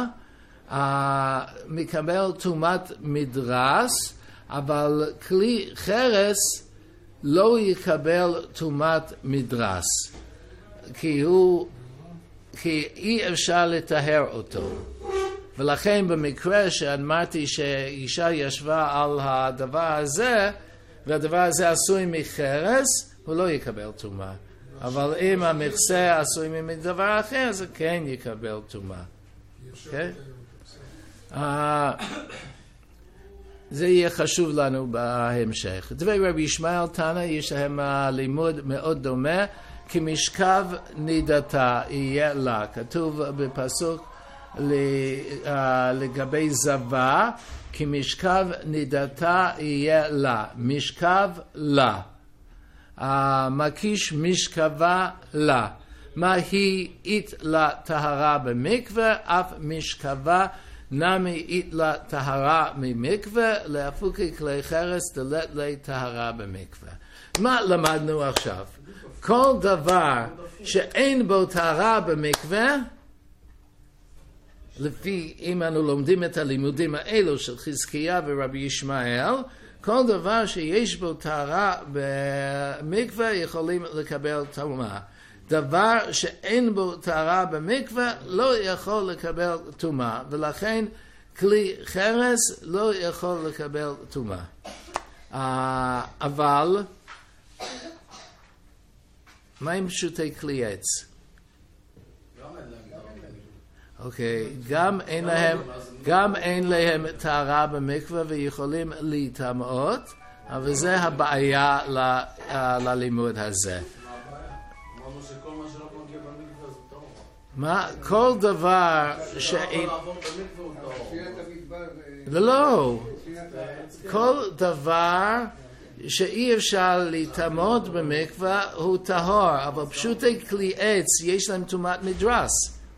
מקבל טומאת מדרס, אבל כלי חרס לא יקבל טומאת מדרס, כי הוא, כי אי אפשר לטהר אותו. ולכן במקרה שאמרתי שאישה ישבה על הדבר הזה, והדבר הזה עשוי מחרס, הוא לא יקבל טומאה. אבל אם המכסה עשוי מדבר אחר, זה כן יקבל טומאה. אוקיי? זה יהיה חשוב לנו בהמשך. דברי רבי ישמעאל תנא, יש להם לימוד מאוד דומה, כי משכב נידתה יהיה לה. כתוב בפסוק לגבי זבה, כי משכב נידתה יהיה לה. משכב לה. מקיש משכבה לה. מה היא אית לה טהרה במקווה, אף משכבה נמי אית לה טהרה ממקווה, להפוקי כלי חרס דלת לי טהרה במקווה. מה למדנו עכשיו? כל דבר שאין בו טהרה במקווה, לפי אם אנו לומדים את הלימודים האלו של חזקיה ורבי ישמעאל, כל דבר שיש בו טהרה במקווה יכולים לקבל טומאה. דבר שאין בו טהרה במקווה לא יכול לקבל טומאה, ולכן כלי חרס לא יכול לקבל טומאה. אבל מה עם פשוטי כלי עץ? אוקיי, גם אין להם, גם אין להם טהרה במקווה ויכולים להיטמאות, אבל זה הבעיה ללימוד הזה. אמרנו שכל מה שלא מגיע במקווה זה טהור. מה? כל דבר ש... לא, כל דבר שאי אפשר להיטמאות במקווה הוא טהור, אבל פשוטי כלי עץ יש להם טומאת מדרס.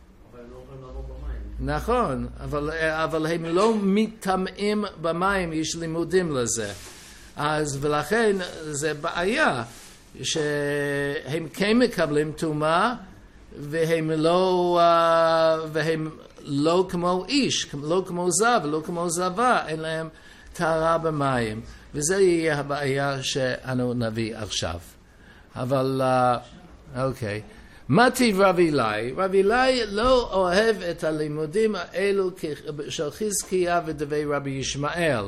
נכון, אבל, אבל הם לא מתטמאים במים, יש לימודים לזה. אז ולכן זה בעיה שהם כן מקבלים טומאה והם לא, והם לא כמו איש, לא כמו זב, לא כמו זבה, אין להם טהרה במים. וזה יהיה הבעיה שאנו נביא עכשיו. אבל, אוקיי. מה טיב רב אילאי? רב אילאי לא אוהב את הלימודים האלו של חזקיה ודברי רבי ישמעאל.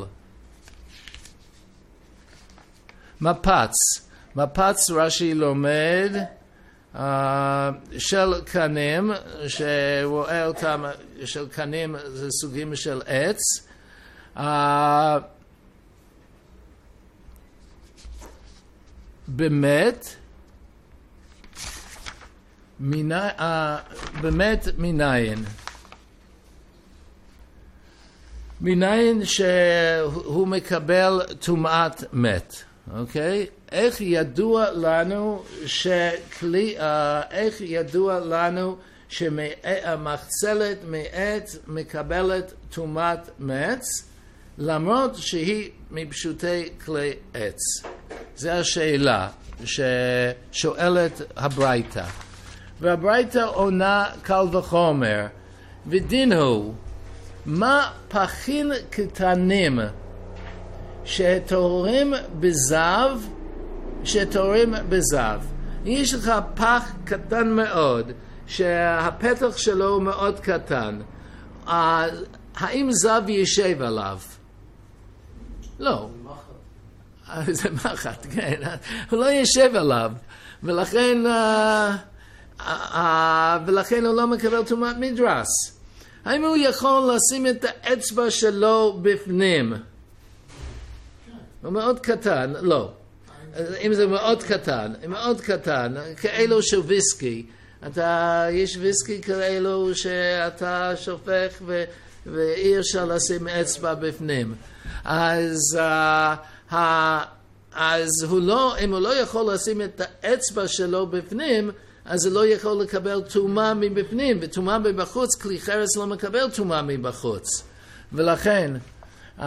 מפץ, מפץ רש"י לומד uh, של קנים, שרואה אותם, של קנים זה סוגים של עץ, uh, באמת, מיני, uh, באמת מניין. מניין שהוא מקבל טומאת מת. אוקיי? איך ידוע לנו שכלי, uh, איך ידוע לנו שמחצלת מעץ מקבלת טומאת מת, למרות שהיא מפשוטי כלי עץ? זו השאלה ששואלת הברייתא. והברייתא עונה קל וחומר, ודין הוא, מה פחין קטנים שטהורים בזב, שטהורים בזב. יש לך פח קטן מאוד, שהפתח שלו הוא מאוד קטן. האם זב יישב עליו? לא. זה מחט, כן. הוא לא יישב עליו, ולכן, ולכן הוא לא מקבל טומאת מדרס. האם הוא יכול לשים את האצבע שלו בפנים? הוא מאוד קטן, לא. אם זה מאוד קטן, מאוד קטן, כאלו של ויסקי. אתה, יש ויסקי כאלו שאתה שופך ו, ואי אפשר לשים אצבע בפנים. אז, uh, uh, אז הוא לא, אם הוא לא יכול לשים את האצבע שלו בפנים, אז הוא לא יכול לקבל טומאה מבפנים, וטומאה מבחוץ, כלי חרס לא מקבל טומאה מבחוץ. ולכן, uh,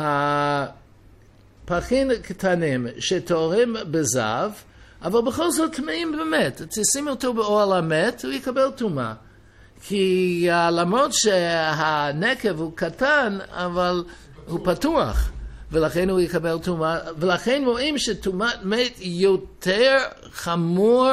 פחים קטנים שטהורים בזב, אבל בכל זאת טמאים באמת. תשים אותו באוהל המת, הוא יקבל טומאה. כי uh, למרות שהנקב הוא קטן, אבל הוא פתוח, ולכן הוא יקבל טומאה. ולכן רואים שטומאת מת יותר חמור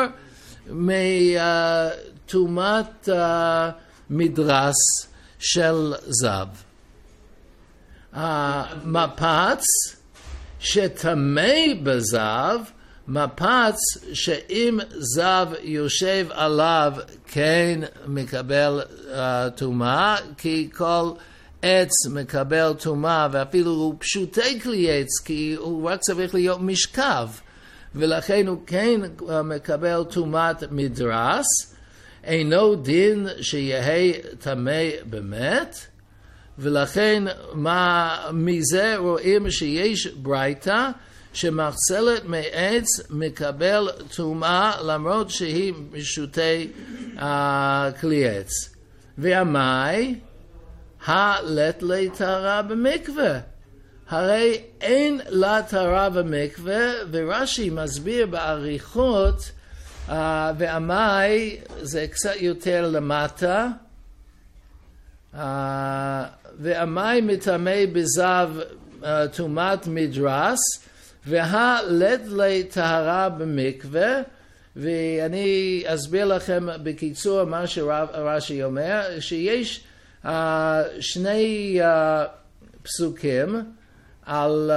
מטומאת uh, מדרס של זב. Uh, מפץ שטמא בזב, מפץ שאם זב יושב עליו כן מקבל טומאה, uh, כי כל עץ מקבל טומאה, ואפילו הוא פשוטי כלי עץ, כי הוא רק צריך להיות משכב, ולכן הוא כן uh, מקבל טומאת מדרס. אינו דין שיהיה טמא באמת, ולכן מה, מזה רואים שיש ברייתא שמחצלת מעץ מקבל טומאה למרות שהיא משוטי uh, כלי עץ. והמאי, הלת לי טהרה במקווה. הרי אין לה טהרה במקווה, ורש"י מסביר באריכות, uh, והמאי זה קצת יותר למטה, uh, והמאי מטמא בזב טומאת מדרס, והלת לי טהרה במקווה. ואני אסביר לכם בקיצור מה שרש"י אומר, שיש uh, שני uh, פסוקים על,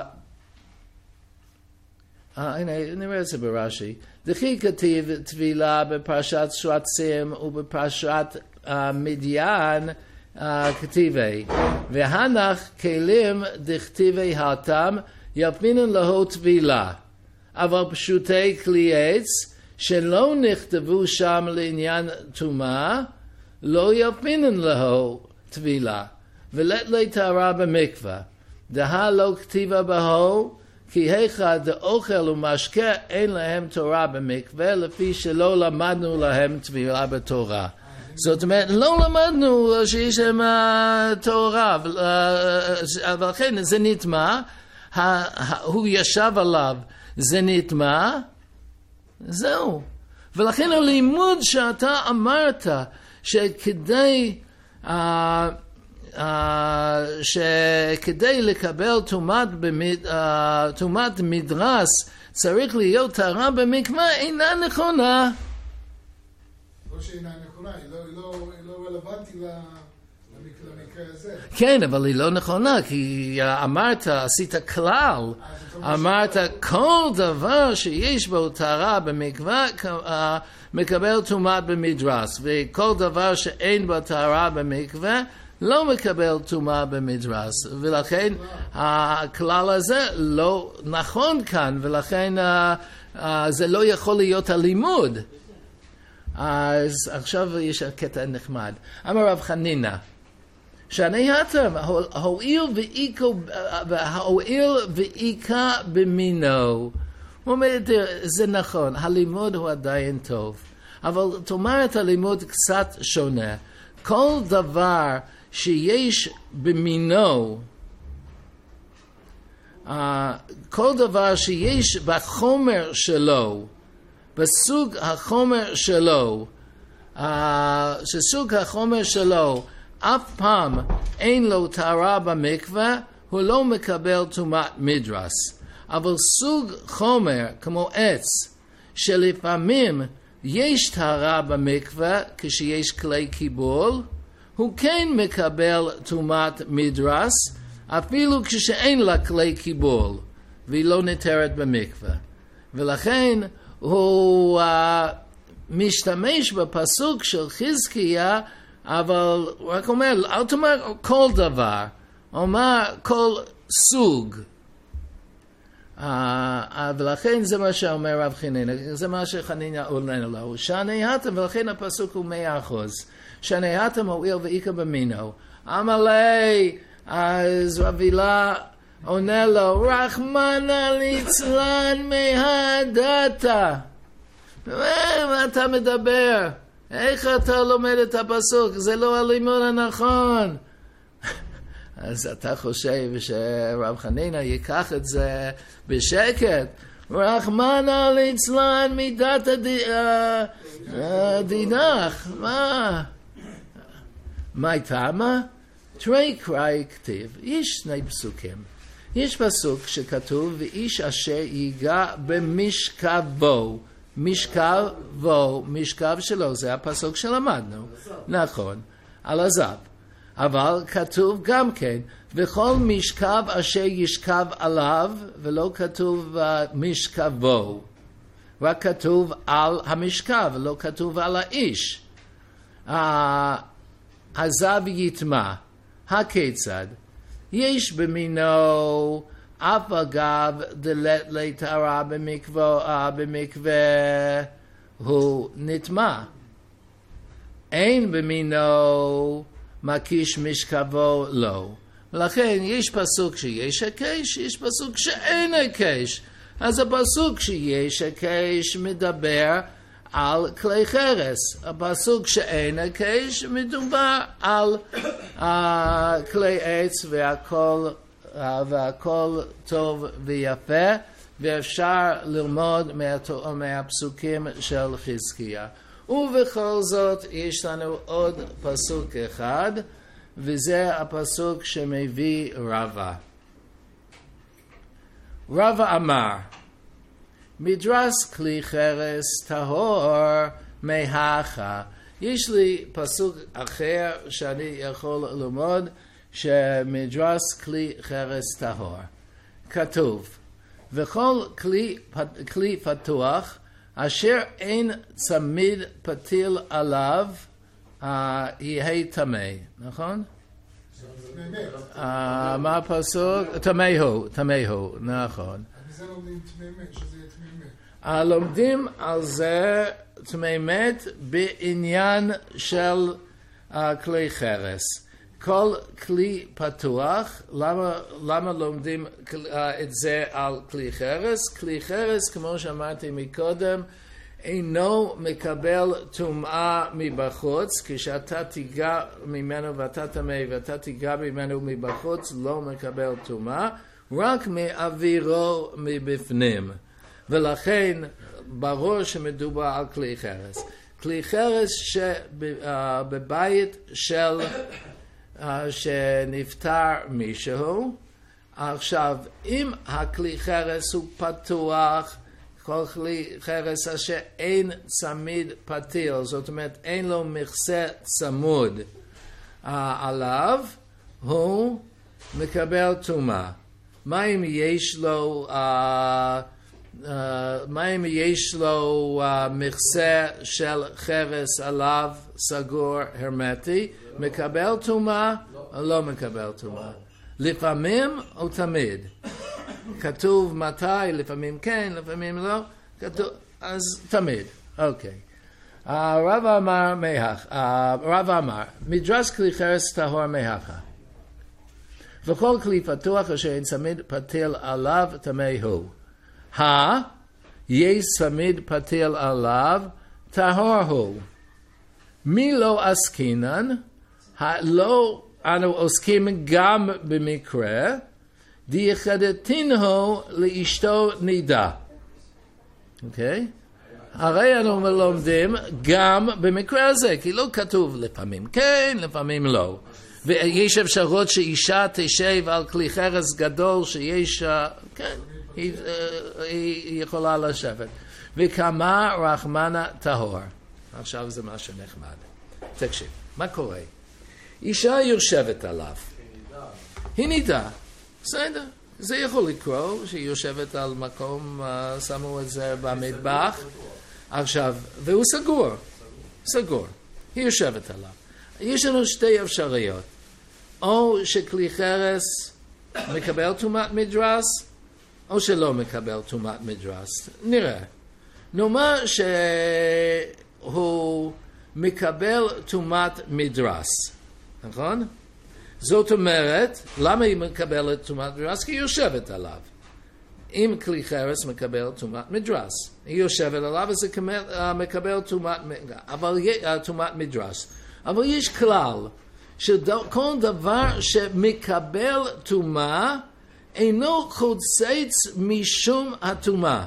uh, uh, הנה נראה את זה ברש"י, דכי כתיב טבילה בפרשת שרצים ובפרשת uh, מדיין, Uh, כתיבי, והנח כלים דכתיבי התם יפינן להו טבילה, אבל פשוטי כלי עץ שלא נכתבו שם לעניין טומאה לא יפינן להו טבילה, ולת לי טהרה במקווה. דהה לא כתיבה בהו, כי היכא דאוכל ומשקה אין להם תורה במקווה, לפי שלא למדנו להם טבילה בתורה. זאת אומרת, לא למדנו שיש להם תורה, אבל כן, זה נטמע, הוא ישב עליו, זה נטמע, זהו. ולכן הלימוד שאתה אמרת, שכדי, שכדי לקבל טומאת מדרס, צריך להיות טהרה במקווה, אינה נכונה. לא שאינה נכונה, היא לא רלוונטית למקרה הזה. כן, אבל היא לא נכונה, כי אמרת, עשית כלל, אמרת כל דבר שיש בו טהרה במקווה מקבל טומאת במדרס, וכל דבר שאין בו טהרה במקווה לא מקבל טומאה במדרס, ולכן הכלל הזה לא נכון כאן, ולכן זה לא יכול להיות הלימוד. אז עכשיו יש קטע נחמד. אמר רב חנינא, שאני הטם, הואיל ואיכה במינו. הוא אומר, זה נכון, הלימוד הוא עדיין טוב, אבל תאמר את הלימוד קצת שונה. כל דבר שיש במינו, uh, כל דבר שיש בחומר שלו, בסוג החומר שלו, uh, שסוג החומר שלו אף פעם אין לו טהרה במקווה, הוא לא מקבל טומאת מדרס. אבל סוג חומר כמו עץ, שלפעמים יש טהרה במקווה כשיש כלי קיבול, הוא כן מקבל טומאת מדרס, אפילו כשאין לה כלי קיבול, והיא לא נטהרת במקווה. ולכן הוא uh, משתמש בפסוק של חזקיה, אבל הוא רק אומר, אל תאמר כל דבר, אומר כל סוג. Uh, uh, ולכן זה מה שאומר רב חנינא, זה מה שחנינא עונה לו, שאני הטם, ולכן הפסוק הוא מאה אחוז. שאני הטם הואיל ואיכה במינו. אמר לי, אז רב הילה עונה לו, רחמנא ליצלן מהדתה. מה אתה מדבר? איך אתה לומד את הפסוק? זה לא הלימוד הנכון. אז אתה חושב שרב חנינא ייקח את זה בשקט. רחמנא ליצלן מידת הדינך. מה? מה טעמה? תראי קראי כתיב. יש שני פסוקים. יש פסוק שכתוב, ואיש אשר ייגע במשכבו. משכבו, משכב שלו, זה הפסוק שלמדנו. נכון, על הזב. אבל כתוב גם כן, וכל משכב אשר ישכב עליו, ולא כתוב uh, משכבו. רק כתוב על המשכב, לא כתוב על האיש. Uh, הזב יטמע. הכיצד? יש במינו אף אגב דלת לטהרה במקווה, במקווה הוא נטמע. אין במינו מקיש משכבו לא. ולכן יש פסוק שיש הקש, יש פסוק שאין הקש. אז הפסוק שיש הקש מדבר על כלי חרס. הפסוק שאין הקש מדובר על uh, כלי עץ והכל, uh, והכל טוב ויפה, ואפשר ללמוד מה, מהפסוקים של חזקיה. ובכל זאת יש לנו עוד פסוק אחד, וזה הפסוק שמביא רבא. רבא אמר, מדרס כלי חרס טהור מהכה. יש לי פסוק אחר שאני יכול ללמוד, שמדרס כלי חרס טהור. כתוב, וכל כלי, כלי פתוח, אשר אין צמיד פתיל עליו, יהיה טמא, נכון? מה הפסוק? טמא הוא, טמא הוא, נכון. זה לומדים טמא מת, שזה יהיה טמא מת. לומדים על זה טמא מת בעניין של כלי חרס. כל כלי פתוח, למה, למה לומדים את זה על כלי חרס? כלי חרס, כמו שאמרתי מקודם, אינו מקבל טומאה מבחוץ, כשאתה תיגע ממנו ואתה טמא ואתה תיגע ממנו מבחוץ, לא מקבל טומאה, רק מאווירו מבפנים. ולכן ברור שמדובר על כלי חרס. כלי חרס שבבית של Uh, שנפטר מישהו. עכשיו, אם הכלי חרס הוא פתוח, כל כלי חרס אשר אין צמיד פתיל, זאת אומרת אין לו מכסה צמוד uh, עליו, הוא מקבל טומאה. מה אם יש לו, uh, uh, מה אם יש לו uh, מכסה של חרס עליו סגור הרמטי, מקבל טומאה או לא מקבל טומאה? לפעמים או תמיד? כתוב מתי, לפעמים כן, לפעמים לא, כתוב, אז תמיד, אוקיי. הרב אמר מהך, הרב אמר, מדרס כלי חרס טהור מהכה. וכל כלי פתוח אשר אין צמיד פתיל עליו טמא הוא. ה, יש צמיד פתיל עליו, טהור הוא. מי לא עסקינן, לא אנו עוסקים גם במקרה, דיחדתינו לאשתו נידה. אוקיי? הרי אנו לומדים גם במקרה הזה, כי לא כתוב לפעמים כן, לפעמים לא. ויש אפשרות שאישה תשב על כלי חרס גדול שיש, כן, היא, היא יכולה לשבת. וכמה רחמנה טהור. עכשיו זה משהו נחמד. תקשיב, מה קורה? אישה יושבת עליו. היא נידה. בסדר. זה יכול לקרוא שהיא יושבת על מקום, uh, שמו את זה במטבח. עכשיו, והוא סגור. סגור. היא יושבת עליו. יש לנו שתי אפשרויות. או שכלי חרס מקבל טומאת מדרס, או שלא מקבל טומאת מדרס. נראה. נאמר שהוא מקבל טומאת מדרס. נכון? זאת אומרת, למה היא מקבלת טומאת מדרס? כי היא יושבת עליו. אם כלי חרס מקבל טומאת מדרס, היא יושבת עליו, אז היא מקבל טומאת מדרס. אבל יש כלל, שכל דבר שמקבל טומאה, אינו חוצץ משום הטומאה.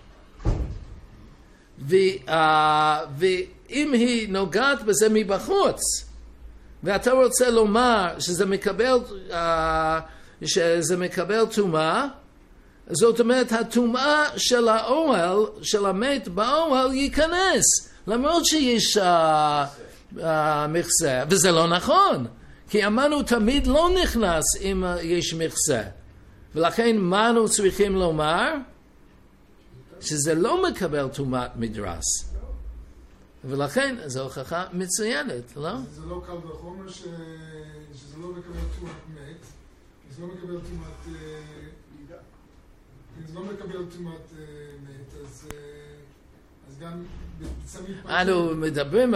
ואם היא נוגעת בזה מבחוץ, ואתה רוצה לומר שזה מקבל, uh, שזה מקבל טומאה, זאת אומרת, הטומאה של האוהל, של המת באוהל, ייכנס, למרות שיש uh, uh, מכסה, וזה לא נכון, כי אמרנו תמיד לא נכנס אם uh, יש מכסה, ולכן מה אנחנו צריכים לומר? שזה לא מקבל טומאת מדרס. ולכן זו הוכחה מצוינת, לא? זה לא קל וחומר שזה לא מקבל טומאת מת, זה לא מקבל טומאת נידה. אם זה לא מקבל טומאת מת, אז גם בצמיד פתיל... אנו מדברים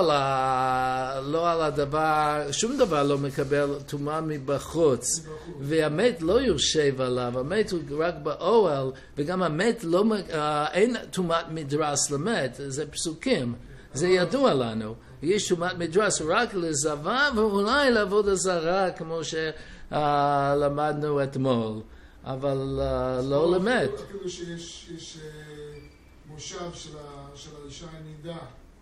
לא על הדבר, שום דבר לא מקבל טומאה מבחוץ, והמת לא יושב עליו, המת הוא רק באוהל, וגם המת לא, אין טומאת מדרס למת, זה פסוקים. זה ידוע לנו. יש טומאת מדרס רק לזבה ואולי לעבודה זרה כמו שלמדנו אתמול, אבל לא למת. אפילו שיש מושב של האישה הנידה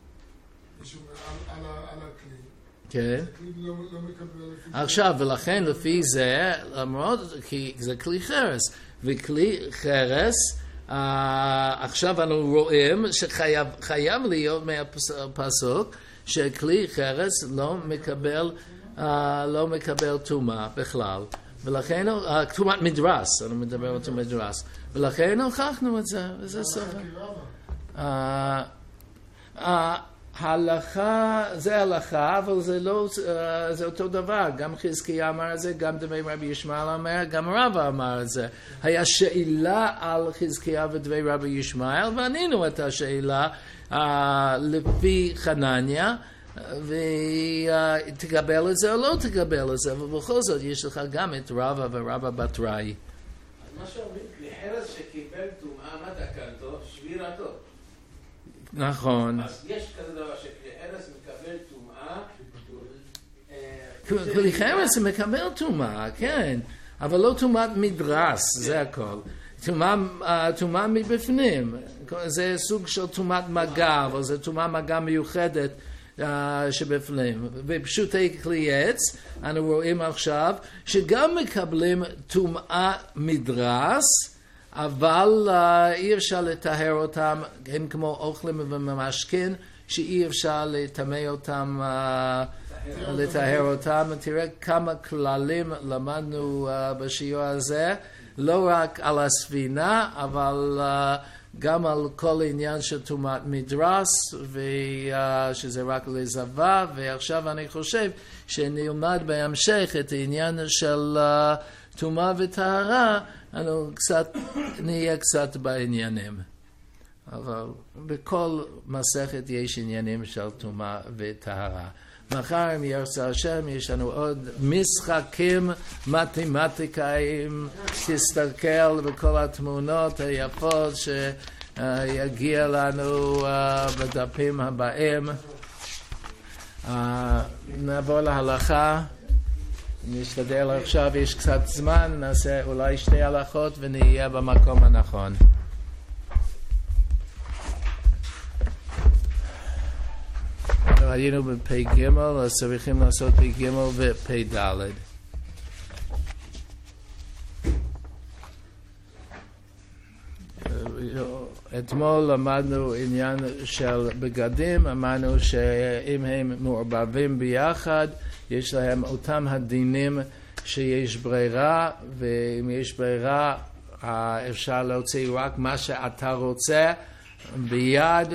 על הכלי. כן. עכשיו, ולכן לפי זה, למרות, כי זה כלי חרס, וכלי חרס, Uh, עכשיו אנו רואים שחייב חייב להיות מהפסוק שכלי חרס לא מקבל uh, לא מקבל טומאה בכלל, ולכן uh, טומאת מדרס, אני מדבר על טומאת מדרס, ולכן הוכחנו את זה, וזה סוף. uh, uh, ההלכה זה הלכה, אבל זה לא, uh, זה אותו דבר. גם חזקיה אמר את זה, גם דברי רבי ישמעאל אמר, גם רבא אמר את זה. היה שאלה על חזקיה ודברי רבי ישמעאל, וענינו את השאלה uh, לפי חנניה, ותקבל את זה או לא תקבל את זה, אבל בכל זאת יש לך גם את רבא ורבא בתראי. מה שאומרים, לחרס שקיבל טומאה, מה דקלתו? שבירתו. נכון. אז יש כזה דבר שכלי חרס מקבל טומאה. כלי חרס מקבל טומאה, כן, אבל לא טומאת מדרס, זה הכל. טומאה מבפנים, זה סוג של טומאת מגע, אבל זה טומאה מגע מיוחדת שבפנים. בפשוטי כלי עץ, אנו רואים עכשיו שגם מקבלים טומאה מדרס, אבל אי אפשר לטהר אותם, הם כמו אוכלים וממשכין, שאי אפשר לטמא אותם, לטהר אותם. תראה כמה כללים למדנו בשיעור הזה, לא רק על הספינה, אבל גם על כל עניין של טומאת מדרס, שזה רק לזבה, ועכשיו אני חושב שנלמד בהמשך את העניין של טומאה וטהרה, אנחנו קצת, נהיה קצת בעניינים. אבל בכל מסכת יש עניינים של טומאה וטהרה. מחר, אם ירצה השם, יש לנו עוד משחקים מתמטיקאים, תסתכל בכל התמונות היפות שיגיע לנו בדפים הבאים. נעבור להלכה. נשתדל עכשיו, יש קצת זמן, נעשה אולי שתי הלכות ונהיה במקום הנכון. היינו בפי ג' אז צריכים לעשות פי ג' ופי ד'. אתמול למדנו עניין של בגדים, אמרנו שאם הם מעורבבים ביחד, יש להם אותם הדינים שיש ברירה, ואם יש ברירה אפשר להוציא רק מה שאתה רוצה ביד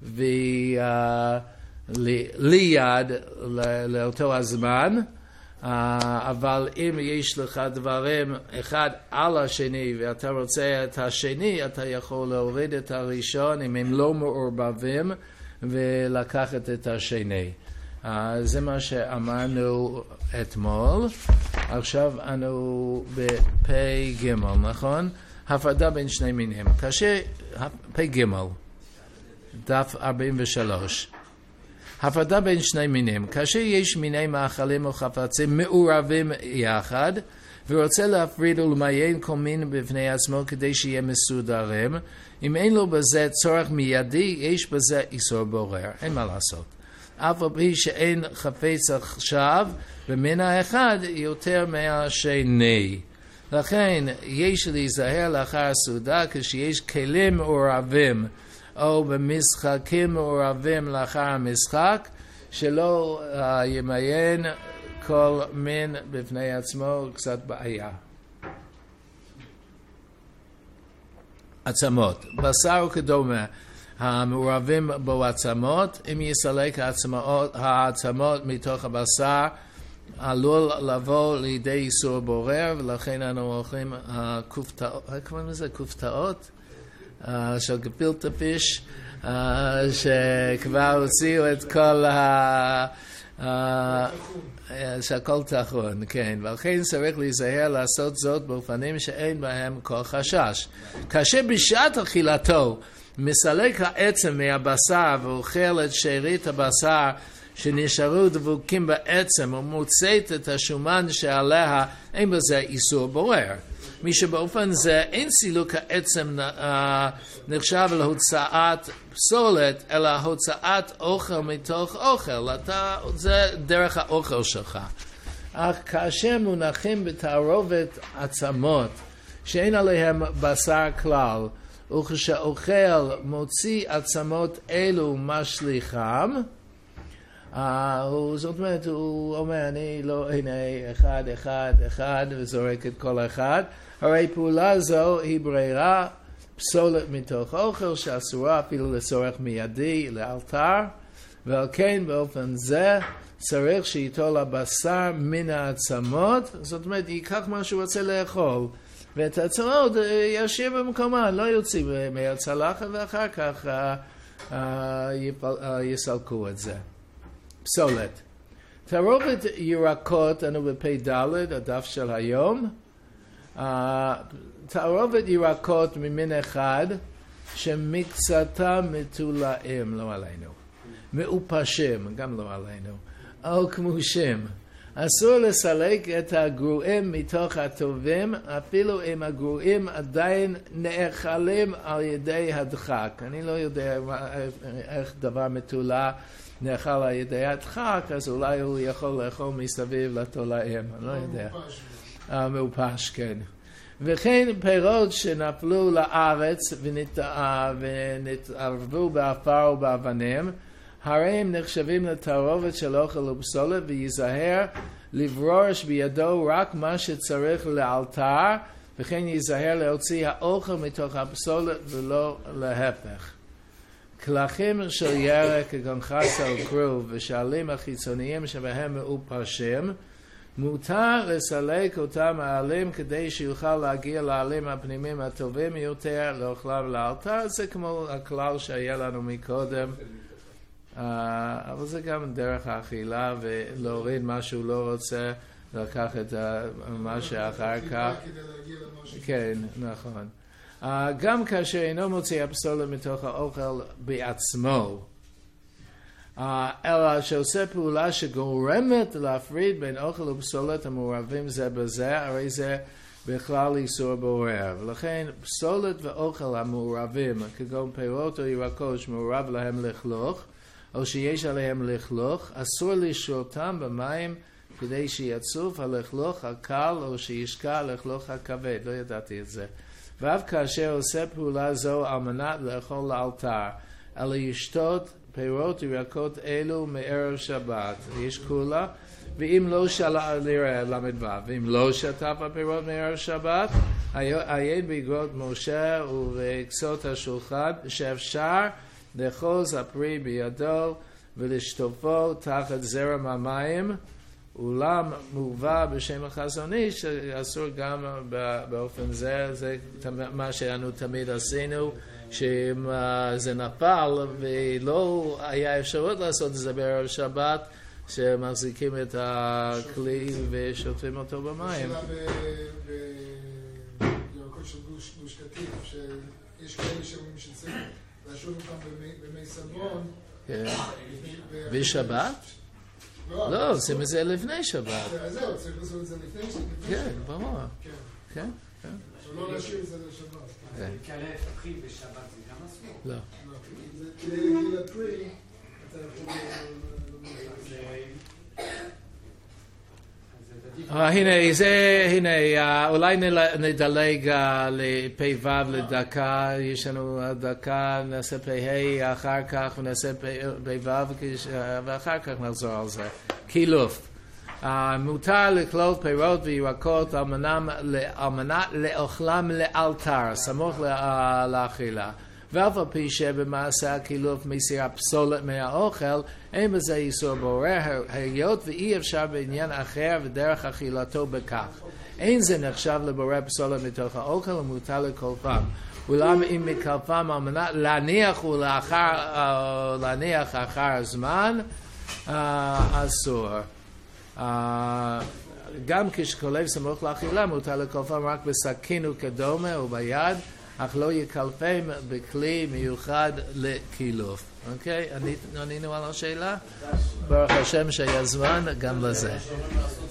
וליד לאותו הזמן, אבל אם יש לך דברים אחד על השני ואתה רוצה את השני, אתה יכול להוריד את הראשון אם הם לא מעורבבים ולקחת את השני. זה מה שאמרנו אתמול. עכשיו אנו בפי ג', נכון? הפרדה בין שני מינים. כאשר פי ג', דף ארבעים ושלוש. הפרדה בין שני מינים. כאשר יש מיני מאכלים או חפצים מעורבים יחד, ורוצה להפריד ולמיין כל מין בפני עצמו כדי שיהיה מסודרים, אם אין לו בזה צורך מיידי, יש בזה איסור בורר. אין מה לעשות. אף על פי שאין חפץ עכשיו, במין האחד יותר מהשני. לכן יש להיזהר לאחר הסעודה כשיש כלים מעורבים או במשחקים מעורבים לאחר המשחק, שלא uh, ימיין כל מין בפני עצמו, קצת בעיה. עצמות, בשר וכדומה, המעורבים בו עצמות, אם יסלק העצמות, העצמות מתוך הבשר, עלול לבוא לידי איסור בורר, ולכן אנו אוכלים כופתאות, איך קוראים לזה? כופתאות? של גפילטה פיש, שכבר הוציאו את כל ה... שהכל תחון, כן, ולכן צריך להיזהר לעשות זאת באופנים שאין בהם כל חשש. כאשר בשעת אכילתו מסלק העצם מהבשר ואוכל את שארית הבשר שנשארו דבוקים בעצם ומוצאת את השומן שעליה, אין בזה איסור בורר. מי שבאופן זה אין סילוק העצם נחשב להוצאת פסולת, אלא הוצאת אוכל מתוך אוכל. אתה, זה דרך האוכל שלך. אך כאשר מונחים בתערובת עצמות, שאין עליהם בשר כלל, וכשאוכל מוציא עצמות אלו משליחם, Uh, הוא, זאת אומרת, הוא אומר, אני לא, הנה, אחד, אחד, אחד, וזורק את כל אחד. הרי פעולה זו היא ברירה, פסולת מתוך אוכל, שאסורה אפילו לצורך מיידי, לאלתר, ועל כן באופן זה צריך שיטול הבשר מן העצמות, זאת אומרת, ייקח מה שהוא רוצה לאכול, ואת העצמות ישאיר במקומה, לא יוציא מהצלחת, ואחר כך uh, uh, יפל, uh, יסלקו את זה. פסולת. תערובת ירקות, אנו בפי ד' הדף של היום. Uh, תערובת ירקות ממין אחד שמקצתם מתולעים, לא עלינו. מעופשים, גם לא עלינו. או כמושים. אסור לסלק את הגרועים מתוך הטובים, אפילו אם הגרועים עדיין נאכלים על ידי הדחק. אני לא יודע איך דבר מתולע נאכל על ידי הדחק, אז אולי הוא יכול לאכול מסביב לתולעים, אני לא יודע. מעופש, כן. וכן פירות שנפלו לארץ ונתערבו באפר ובאבנים, הרי הם נחשבים לתערובת של אוכל ופסולת, וייזהר לברוש בידו רק מה שצריך לאלתר, וכן ייזהר להוציא האוכל מתוך הפסולת ולא להפך. כלכים של ירק כגון חסה או כרוב ושעלים החיצוניים שבהם מעופשים, מותר לסלק אותם מהעלים כדי שיוכל להגיע לעלים הפנימיים הטובים יותר לאוכלם ולאלתר. זה כמו הכלל שהיה לנו מקודם, אבל זה גם דרך האכילה, ולהוריד מה שהוא לא רוצה, לקחת מה שאחר כך. כן, נכון. גם כאשר אינו מוציא הפסולת מתוך האוכל בעצמו, אלא שעושה פעולה שגורמת להפריד בין אוכל ופסולת המעורבים זה בזה, הרי זה בכלל איסור בורר. ולכן פסולת ואוכל המעורבים, כגון פירות או ירקות שמעורב להם לכלוך, או שיש עליהם לכלוך, אסור לשרותם במים כדי שיצוף הלכלוך הקל או שישקע הלכלוך הכבד. לא ידעתי את זה. ואף כאשר עושה פעולה זו על מנת לאכול לאלתר, אלא ישתות פירות וירקות אלו מערב שבת, יש כולה, ואם לא שלה, נראה למד ו', ואם לא שטף הפירות מערב שבת, עיין באגרות משה ובקצות השולחן, שאפשר לאחוז הפרי בידו ולשטופו תחת זרם המים, אולם מובא בשם החזון איש שאסור גם באופן זה, זה מה שאנו תמיד עשינו, שאם זה נפל ולא היה אפשרות לעשות את זה בערב שבת, שמחזיקים את הכלי ושוטפים אותו במים. השאלה בירקות של גוש קטיף, שיש כאלה שאומרים שצריך להשאול אותם במי סבון. בשבת? לא, עושים את זה לפני שבת. אז זהו, צריך לעשות את זה לפני שבת. כן, ברור. כן, כן. לא להשאיר את זה לשבת. כאלה תפחיד בשבת זה גם אסור? לא. כדי להגיע לפרי, אתה יכול... הנה, זה, הנה, אולי נדלג לפ"ו לדקה, יש לנו דקה, נעשה פ"ה אחר כך ונעשה פ"ו ואחר כך נחזור על זה. קילוף. מותר לכלול פירות וירקות על מנת לאוכלם לאלתר, סמוך לאכילה. ואף על פי שבמעשה הקילוף מסירה פסולת מהאוכל, אין בזה איסור בורר, היות ואי אפשר בעניין אחר ודרך אכילתו בכך. אין זה נחשב לבורר פסולת מתוך האוכל ומותר לקולפם. אולם אם מקלפם על מנת להניח ולאחר, להניח אחר הזמן, אסור. גם כשקולף סמוך לאכילה מותר לקולפם רק בסכין וכדומה או ביד, אך לא יקלפם בכלי מיוחד לקילוף. אוקיי? ענינו על השאלה? ברוך השם שהיה זמן גם לזה.